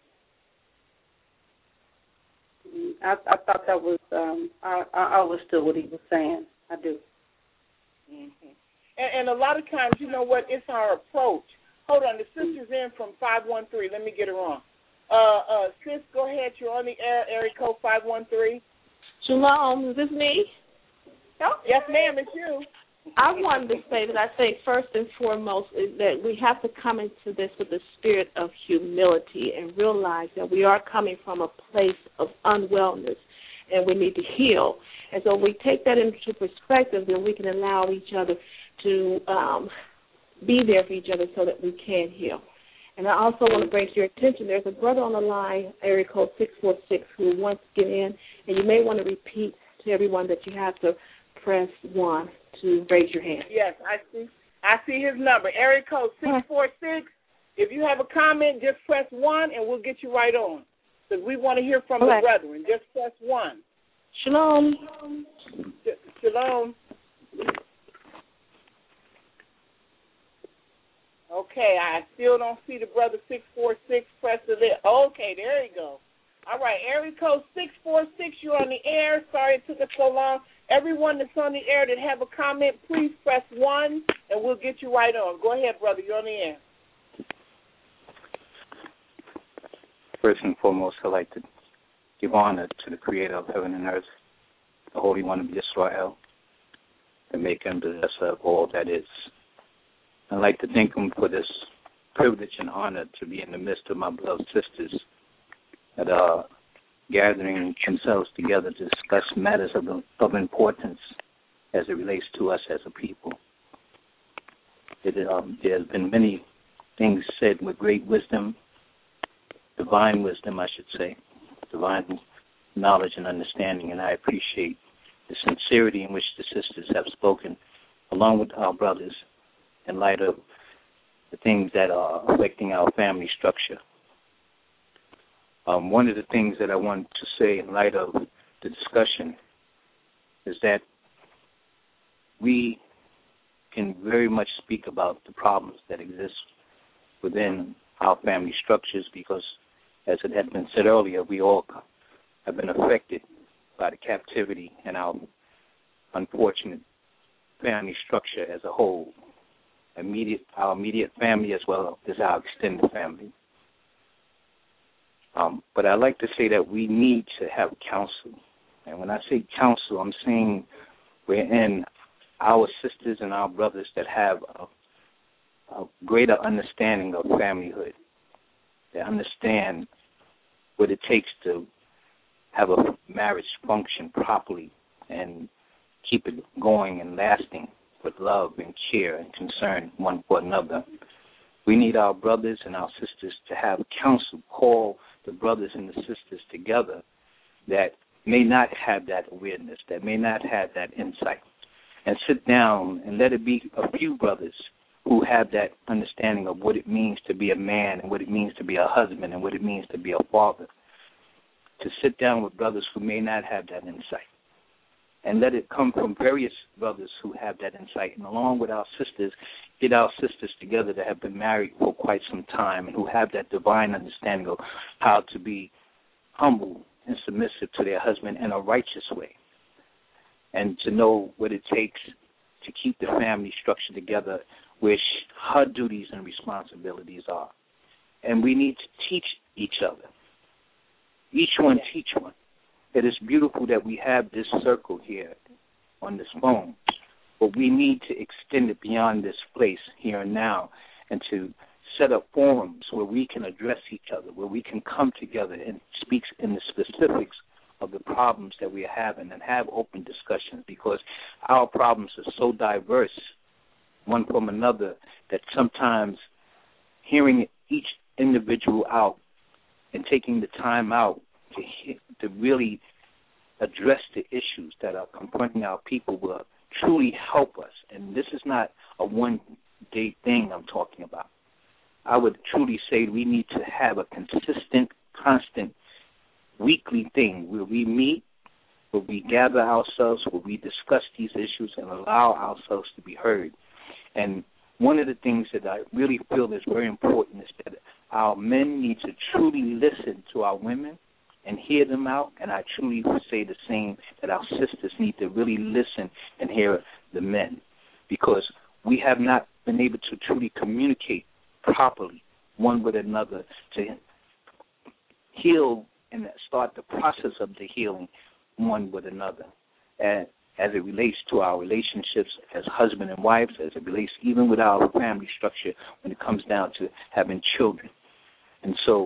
I, I thought that was, um, I, I understood what he was saying. I do. Mm-hmm. And, and a lot of times, you know what, it's our approach. Hold on, the sister's in from five one three. Let me get her on. Uh, uh, sis, go ahead. You're on the air, area code five one three. Shalom, is this me? Oh, yes, ma'am, it's you. I wanted to say that I think first and foremost is that we have to come into this with a spirit of humility and realize that we are coming from a place of unwellness and we need to heal. And so we take that into perspective, then we can allow each other to um, be there for each other so that we can heal. And I also want to bring to your attention, there's a brother on the line, area code six four six, who wants to get in, and you may want to repeat to everyone that you have to press one to raise your hand. Yes, I see. I see his number, area code six four six. If you have a comment, just press one, and we'll get you right on. Because we want to hear from okay. the brethren. Just press one. Shalom. Shalom. Okay, I still don't see the brother six four six press it there. Okay, there you go. All right, area code six four six, you're on the air. Sorry it took us so long. Everyone that's on the air that have a comment, please press one, and we'll get you right on. Go ahead, brother. You're on the air. First and foremost, I'd like to give honor to the Creator of heaven and earth, the Holy One of Israel, the Maker and Possessor of all that is. I'd like to thank Him for this privilege and honor to be in the midst of my beloved sisters that are gathering themselves together to discuss matters of, of importance as it relates to us as a people. It, um, there's been many things said with great wisdom, divine wisdom, I should say, divine knowledge and understanding, and I appreciate the sincerity in which the sisters have spoken, along with our brothers, in light of the things that are affecting our family structure. Um, one of the things that I wanted to say in light of the discussion is that we can very much speak about the problems that exist within our family structures because, as it had been said earlier, we all have been affected by the captivity and our unfortunate family structure as a whole, immediate our immediate family as well as our extended family. Um, but I like to say that we need to have counsel. And when I say counsel, I'm saying we're in our sisters and our brothers that have a, a greater understanding of familyhood. They understand what it takes to have a marriage function properly and keep it going and lasting with love and care and concern one for another. We need our brothers and our sisters to have counsel, call the brothers and the sisters together that may not have that awareness, that may not have that insight, and sit down and let it be a few brothers who have that understanding of what it means to be a man and what it means to be a husband and what it means to be a father, to sit down with brothers who may not have that insight, and let it come from various brothers who have that insight, and along with our sisters, get our sisters together that have been married for quite some time and who have that divine understanding of how to be humble and submissive to their husband in a righteous way, and to know what it takes to keep the family structure together, where her duties and responsibilities are. And we need to teach each other. Each one teach one. It is beautiful that we have this circle here on this phone, but we need to extend it beyond this place here and now, and to set up forums where we can address each other, where we can come together and speak in the specifics of the problems that we are having and have open discussions, because our problems are so diverse, one from another, that sometimes hearing each individual out and taking the time out to, to really address the issues that are confronting our people will truly help us. And this is not a one-day thing I'm talking about. I would truly say we need to have a consistent, constant, weekly thing where we meet, where we gather ourselves, where we discuss these issues and allow ourselves to be heard. And one of the things that I really feel is very important is that our men need to truly listen to our women and hear them out, and I truly say the same, that our sisters need to really listen and hear the men, because we have not been able to truly communicate properly one with another to heal and start the process of the healing one with another, and as it relates to our relationships as husband and wives, as it relates even with our family structure when it comes down to having children. And so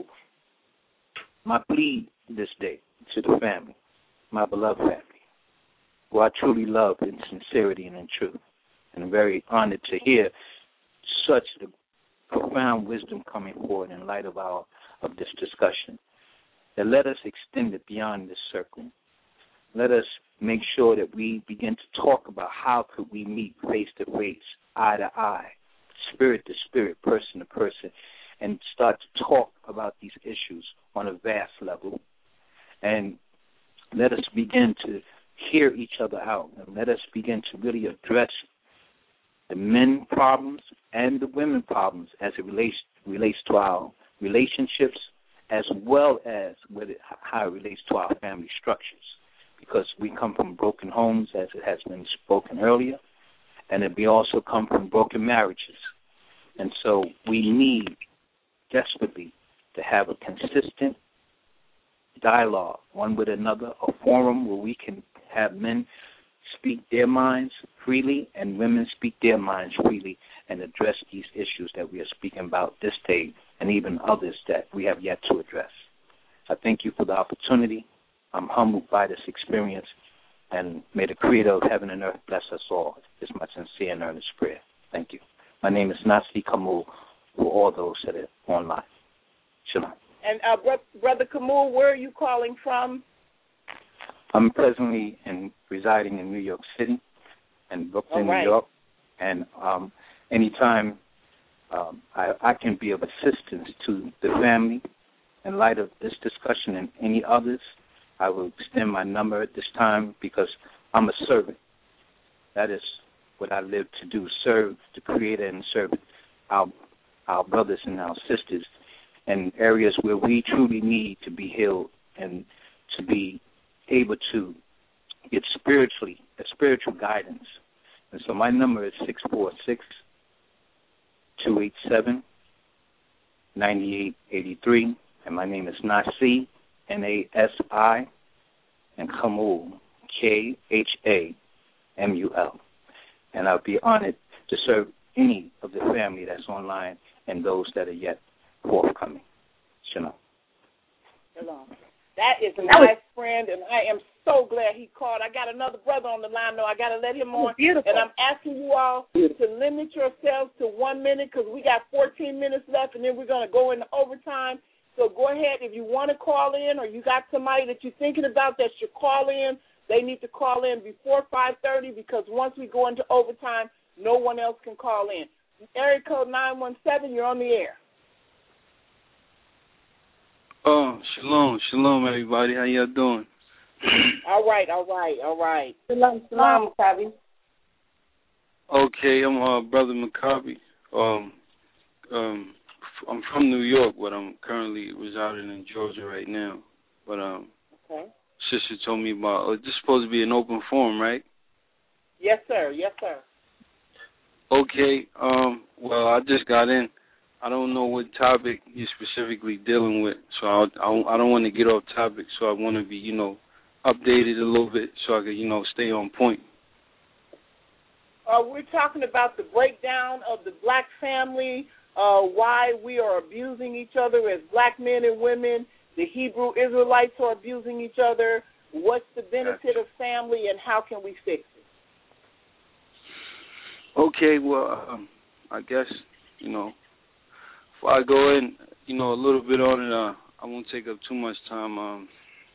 my plea this day to the family, my beloved family, who I truly love in sincerity and in truth, and I'm very honored to hear such the profound wisdom coming forward in light of our of this discussion, that let us extend it beyond this circle. Let us make sure that we begin to talk about how could we meet face to face, eye to eye, spirit to spirit, person to person, and start to talk about these issues on a vast level. And let us begin to hear each other out, and let us begin to really address the men problems and the women problems as it relates relates to our relationships, as well as with it, how it relates to our family structures. Because we come from broken homes, as it has been spoken earlier, and it we also come from broken marriages. And so we need desperately to have a consistent dialogue, one with another, a forum where we can have men speak their minds freely and women speak their minds freely and address these issues that we are speaking about this day and even others that we have yet to address. I thank you for the opportunity. I'm humbled by this experience, and may the Creator of heaven and earth bless us all. It's my sincere and earnest prayer. Thank you. My name is Nasi Kamul for all those that are online. Shalom. And uh, Bro- Brother Kamul, where are you calling from? I'm presently in, residing in New York City, in Brooklyn, right. New York, and um, anytime um, I, I can be of assistance to the family in light of this discussion and any others, I will extend my number at this time, because I'm a servant. That is what I live to do, serve the Creator and serve our, our brothers and our sisters in areas where we truly need to be healed and to be able to get spiritually, a spiritual guidance. And so my number is six four six, two eight seven, nine eight eight three. And my name is Nasi, N A S I, and Khamul, K H A M U L. And I'll be honored to serve any of the family that's online and those that are yet forthcoming. Shalom. Shalom. That is my friend, and I am so glad he called. I got another brother on the line, though. I got to let him on. Beautiful. And I'm asking you all to limit yourselves to one minute because we got fourteen minutes left, and then we're going to go into overtime. So go ahead. If you want to call in or you got somebody that you're thinking about that should call in, they need to call in before five thirty because once we go into overtime, no one else can call in. Area code nine one seven, you're on the air. Oh, shalom, shalom, everybody. How y'all doing? All right, all right, all right. Shalom, shalom, Maccabi. Okay, I'm uh, Brother Maccabi. Um, um, I'm from New York, but I'm currently residing in Georgia right now. But um, okay. Sister told me about. Uh, this is supposed to be an open forum, right? Yes, sir. Yes, sir. Okay. Um. Well, I just got in. I don't know what topic you're specifically dealing with, so I I, I don't want to get off topic. So I want to be, you know, updated a little bit so I can, you know, stay on point. Uh, we're talking about the breakdown of the black family, uh, why we are abusing each other as black men and women. The Hebrew Israelites are abusing each other. What's the benefit of family, and how can we fix it? Okay. Well, um, I guess, you know, if I go in, you know, a little bit on it, uh, I won't take up too much time. Um,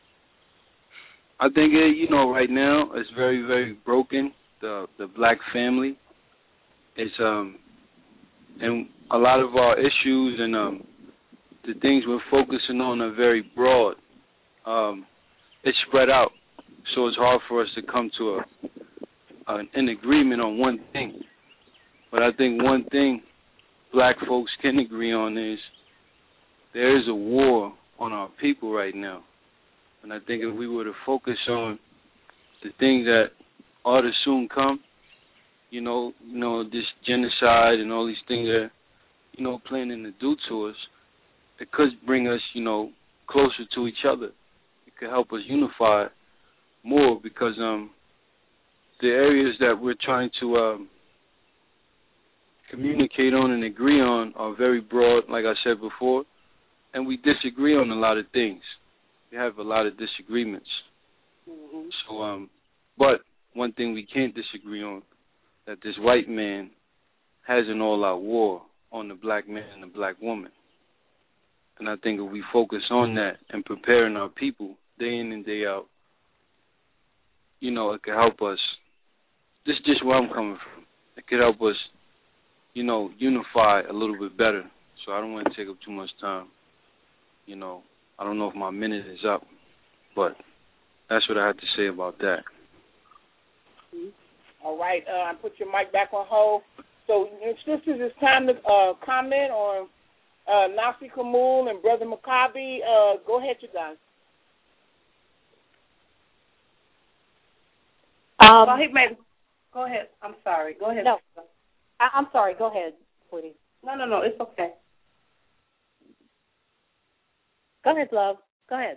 I think, it, you know, right now it's very, very broken. The the black family, it's um, and a lot of our issues and um, the things we're focusing on are very broad. Um, it's spread out, so it's hard for us to come to a an, an agreement on one thing. But I think one thing black folks can agree on is there is a war on our people right now. And I think if we were to focus on the things that ought to soon come, you know, you know, this genocide and all these things that, you know, planning to do to us, it could bring us, you know, closer to each other. It could help us unify more because um, the areas that we're trying to um, communicate on and agree on are very broad, like I said before, and we disagree on a lot of things. We have a lot of disagreements. Mm-hmm. So, um, but one thing we can't disagree on, that this white man has an all-out war on the black man and the black woman. And I think if we focus on that and preparing our people day in and day out, you know, it could help us. This is just where I'm coming from. It could help us, you know, unify a little bit better. So I don't want to take up too much time. You know, I don't know if my minute is up, but that's what I have to say about that. All right, uh, I put your mic back on hold. So, sisters, it's time to uh, comment on uh, Nasi Khamul and Brother Maccabi. Uh, go ahead, you guys. Um, well, he made. Go ahead. I'm sorry. Go ahead. No, I, I'm sorry. Go ahead, sweetie. No, no, no. It's okay. Go ahead, love. Go ahead.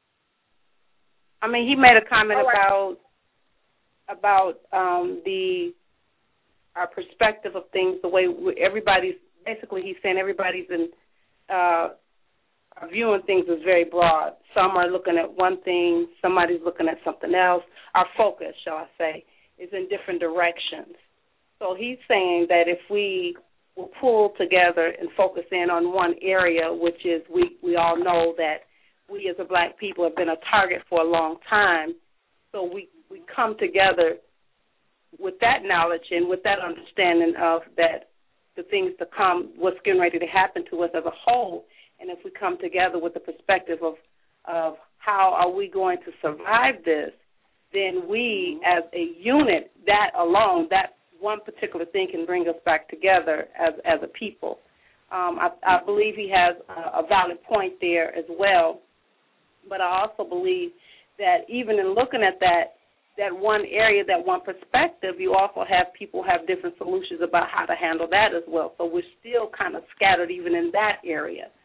I mean, he made a comment All right. about about um, the our perspective of things, the way we, everybody's basically he's saying everybody's in uh, viewing things is very broad. Some are looking at one thing, somebody's looking at something else. Our focus, shall I say, is in different directions. So he's saying that if we will pull together and focus in on one area, which is we, we all know that we as a black people have been a target for a long time, so we, we come together with that knowledge and with that understanding of that the things to come, what's getting ready to happen to us as a whole, and if we come together with the perspective of, of how are we going to survive this, then we as a unit, that alone, that one particular thing can bring us back together as, as a people. Um, I, I believe he has a, a valid point there as well, but I also believe that even in looking at that, that one area, that one perspective, you also have people have different solutions about how to handle that as well. So we're still kind of scattered even in that area.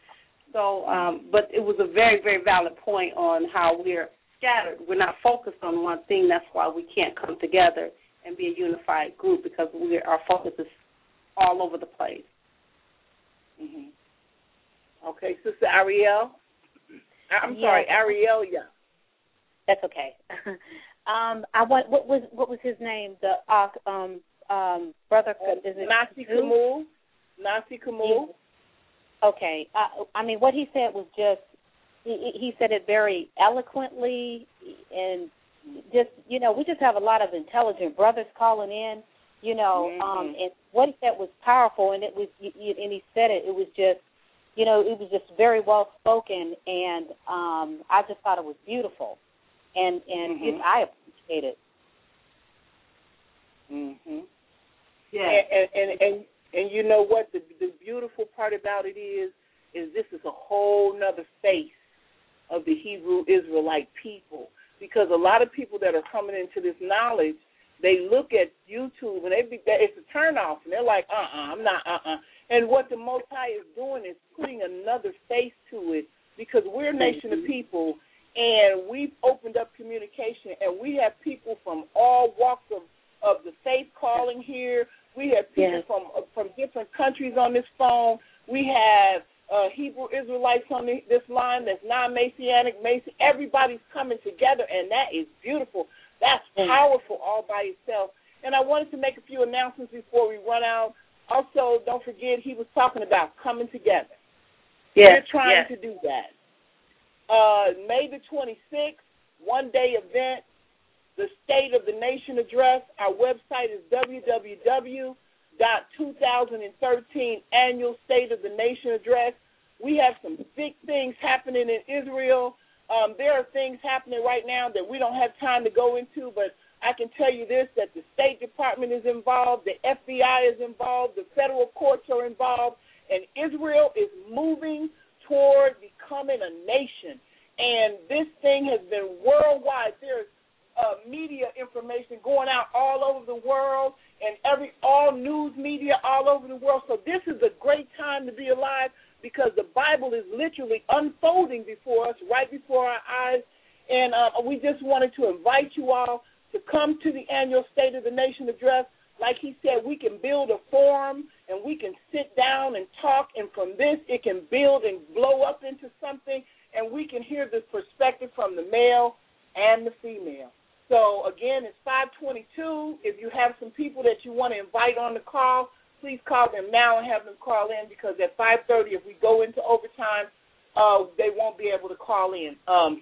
So, um, but it was a very, very valid point on how we're scattered. We're not focused on one thing. That's why we can't come together and be a unified group, because we our focus is all over the place. Mm-hmm. Okay, Sister Ariel. I'm Yeah. sorry, Ariel. Yeah. That's okay. um, I what what was what was his name? The uh, um um brother is it Nasi Kamul. Nasi Kamul. Okay. Uh, I mean, what he said was just he, he said it very eloquently, and just you know we just have a lot of intelligent brothers calling in. You know, Mm-hmm. um, and what he said was powerful, and it was and he said it. It was just. You know, it was just very well spoken, and um, I just thought it was beautiful, and and Mm-hmm. it, I appreciate it. Mhm. Yeah. And, and and and and you know what? The the beautiful part about it is, is this is a whole nother face of the Hebrew Israelite people, because a lot of people that are coming into this knowledge, they look at YouTube and they be, it's a turnoff, and they're like, uh uh-uh, uh, I'm not, uh uh-uh. uh. And what the Most High is doing is putting another face to it, because we're a nation of people, and we've opened up communication, and we have people from all walks of, of the faith calling here. We have people Yes. from from different countries on this phone. We have uh, Hebrew Israelites on the, this line that's non-Messianic, Mason. Everybody's coming together, and that is beautiful. That's powerful all by itself. And I wanted to make a few announcements before we run out. Also, don't forget, he was talking about coming together. Yes, We're trying yes. to do that. Uh, May the twenty-sixth, one-day event, the State of the Nation Address. Our website is w w w dot two thousand thirteen Annual State of the Nation Address. We have some big things happening in Israel. Um, there are things happening right now that we don't have time to go into, but I can tell you this, that the State Department is involved, the F B I is involved, the federal courts are involved, and Israel is moving toward becoming a nation. And this thing has been worldwide. There's uh, media information going out all over the world, and every all news media all over the world. So this is a great time to be alive, because the Bible is literally unfolding before us, right before our eyes. And uh, we just wanted to invite you all to come to the annual State of the Nation Address. Like he said, we can build a forum, and we can sit down and talk, and from this it can build and blow up into something, and we can hear the perspective from the male and the female. So, again, it's five twenty-two. If you have some people that you want to invite on the call, please call them now and have them call in, because at five thirty, if we go into overtime, uh, they won't be able to call in. Um,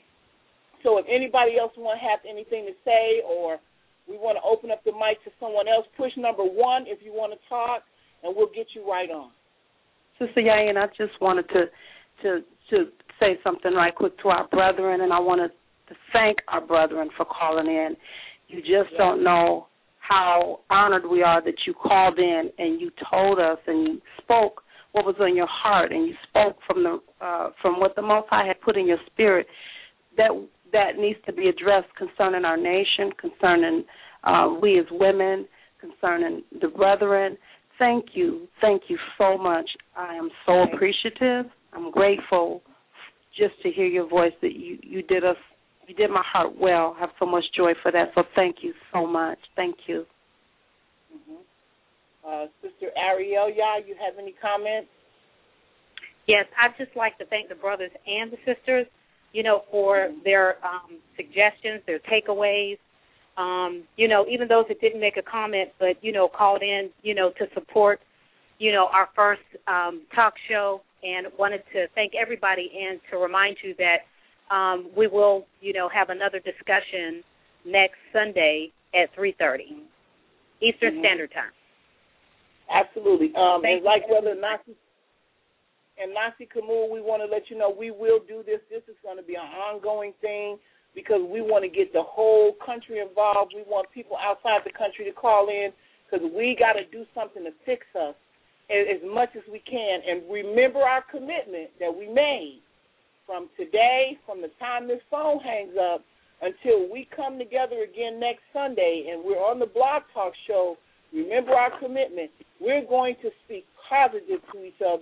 so if anybody else want to have anything to say, or we want to open up the mic to someone else, push number one if you want to talk, and we'll get you right on. Sister Yayin, I just wanted to to to say something right quick to our brethren, and I wanted to thank our brethren for calling in. You just yeah. don't know how honored we are that you called in and you told us and you spoke what was on your heart, and you spoke from the uh, from what the Most High had put in your spirit that that needs to be addressed concerning our nation, concerning uh, we as women, concerning the brethren. Thank you. Thank you so much. I am so appreciative. I'm grateful just to hear your voice, that you, you did us, you did my heart well. I have so much joy for that. So thank you so much. Thank you. Mm-hmm. Uh, Sister Ariel, yeah, you have any comments? Yes, I'd just like to thank the brothers and the sisters, you know, for their um, suggestions, their takeaways. Um, you know, even those that didn't make a comment, but, you know, called in, you know, to support, you know, our first um, talk show, and wanted to thank everybody and to remind you that um, we will, you know, have another discussion next Sunday at three thirty Eastern mm-hmm. Standard Time. Absolutely. Um, and like Brother Nasi and Nasi Kamul, we want to let you know we will do this. This is going to be an ongoing thing, because we want to get the whole country involved. We want people outside the country to call in, because we got to do something to fix us as much as we can. And remember our commitment that we made from today, from the time this phone hangs up, until we come together again next Sunday and we're on the Blog Talk show. Remember our commitment. We're going to speak positive to each other,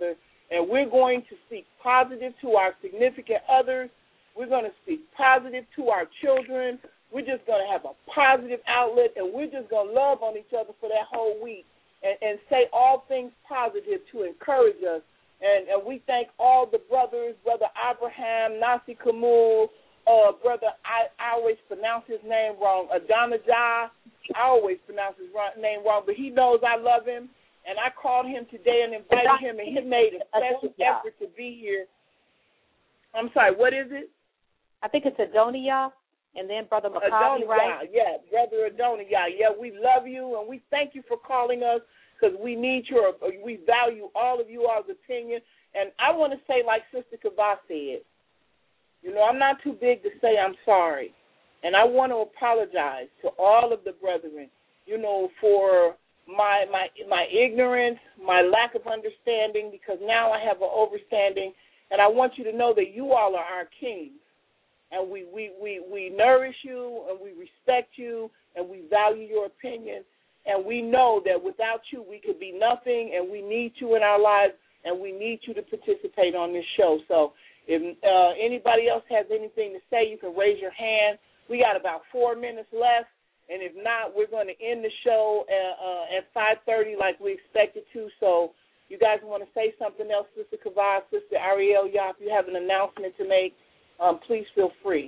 And we're going to speak positive to our significant others. We're going to speak positive to our children. We're just going to have a positive outlet, and we're just going to love on each other for that whole week and, and say all things positive to encourage us. And, and we thank all the brothers, Brother Abraham, Nasi Kamul, uh, Brother, I, I always pronounce his name wrong, Adonijah. I always pronounce his name wrong, but he knows I love him. And I called him today and invited him, and he made a special effort to be here. I'm sorry, what is it? I think it's Adonijah, and then Brother Maccabi, right? Yeah, Brother Adonijah. Yeah, we love you, and we thank you for calling us because we need your, we value all of you all's opinion. And I want to say, like Sister Kava said, you know, I'm not too big to say I'm sorry. And I want to apologize to all of the brethren, you know, for my my my ignorance, my lack of understanding, because now I have an overstanding. And I want you to know that you all are our kings. And we, we, we, we nourish you, and we respect you, and we value your opinion. And we know that without you, we could be nothing, and we need you in our lives, and we need you to participate on this show. So if uh, anybody else has anything to say, you can raise your hand. We got about four minutes left, and if not, we're going to end the show at, uh, at five thirty like we expected to. So you guys want to say something else, Sister Kava, Sister Ariel, y'all, if you have an announcement to make, um, please feel free.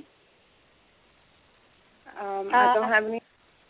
Um, I don't have any.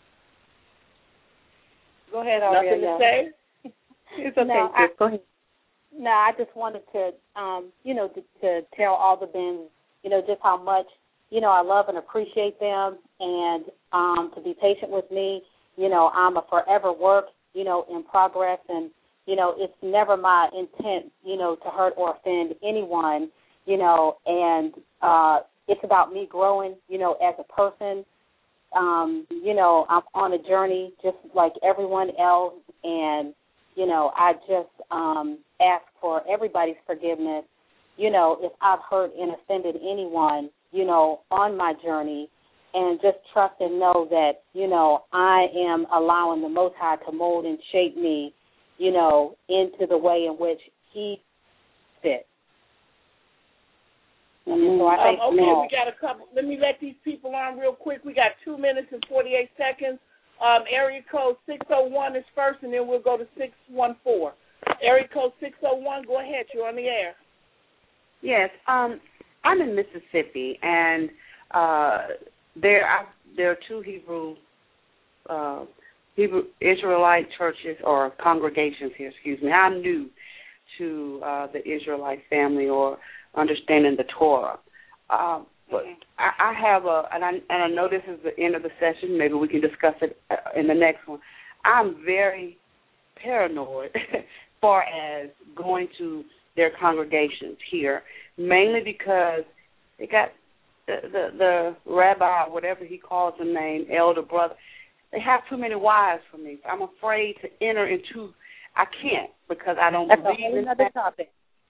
Go ahead, Ariel. Nothing to say? It's okay, no, sis. Go ahead. No, I just wanted to, um, you know, to, to tell all the men, you know, just how much, you know, I love and appreciate them, and um, to be patient with me. You know, I'm a forever work, you know, in progress, and, you know, it's never my intent, you know, to hurt or offend anyone, you know, and uh, it's about me growing, you know, as a person. Um, you know, I'm on a journey just like everyone else, and, you know, I just um, ask for everybody's forgiveness, you know, if I've hurt and offended anyone, you know, on my journey, and just trust and know that, you know, I am allowing the Most High to mold and shape me, you know, into the way in which He fits. Mm-hmm. So I think um, okay, we got a couple. Let me let these people on real quick. We got two minutes and forty-eight seconds. Um, area code six oh one is first, and then we'll go to six one four. Area code six oh one, go ahead. You're on the air. Yes, um, I'm in Mississippi, and uh, there are, there are two Hebrew uh, Hebrew Israelite churches or congregations here. Excuse me. I'm new to uh, the Israelite family or understanding the Torah. Um, but mm-hmm. I, I have a, and I, and I know this is the end of the session. Maybe we can discuss it in the next one. I'm very paranoid as far as going to their congregations here, mainly because they got the, the, the rabbi, whatever he calls the name, elder brother. They have too many wives for me. I'm afraid to enter into. I can't because I don't That's believe a whole in other that. topic.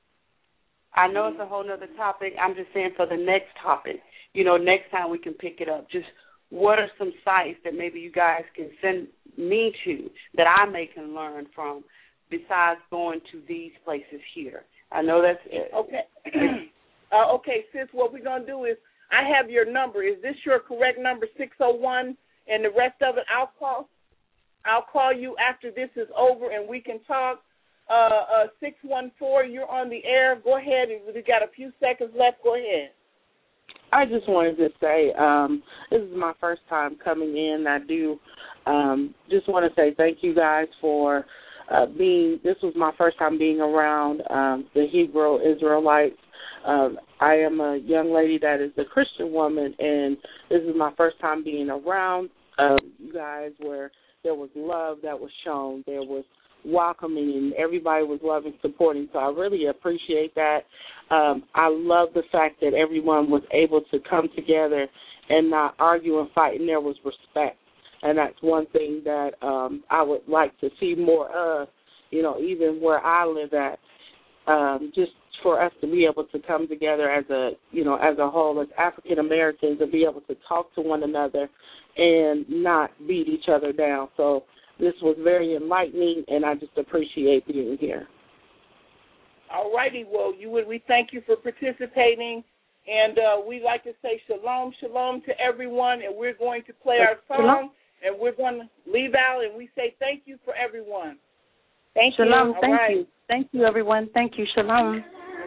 I know it's a whole other topic. I'm just saying for the next topic, you know, next time we can pick it up. Just what are some sites that maybe you guys can send me to that I may can learn from besides going to these places here? I know that's it. Okay. uh, okay, sis, what we're going to do is I have your number. Is this your correct number, six oh one, and the rest of it I'll call? I'll call you after this is over and we can talk. Uh, uh, six one four, you're on the air. Go ahead. We've got a few seconds left. Go ahead. I just wanted to say um, this is my first time coming in. I do um, just want to say thank you guys for uh, being, this was my first time being around um, the Hebrew Israelites. Um, I am a young lady that is a Christian woman, and this is my first time being around uh, you guys where there was love that was shown. There was welcoming, and everybody was loving, supporting. So I really appreciate that. Um, I love the fact that everyone was able to come together and not argue and fight, and there was respect. And that's one thing that um, I would like to see more of, you know, even where I live at, um, just for us to be able to come together as a, you know, as a whole, as African Americans, and be able to talk to one another and not beat each other down. So this was very enlightening, and I just appreciate being here. All righty. Well, you would, we thank you for participating. And uh, we'd like to say shalom, shalom to everyone. And we're going to play our song. And we're going to leave out. And we say thank you for everyone. Thank you. Shalom. Thank right. you. Thank you, everyone. Thank you. Shalom.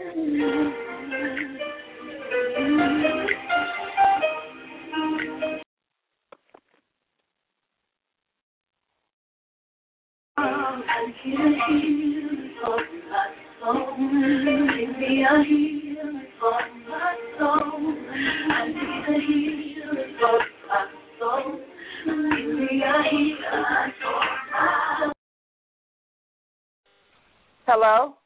I'm here to heal for my soul. Give me a healing for my soul. I need a healing for my soul. Give me a healing for my soul. Hello?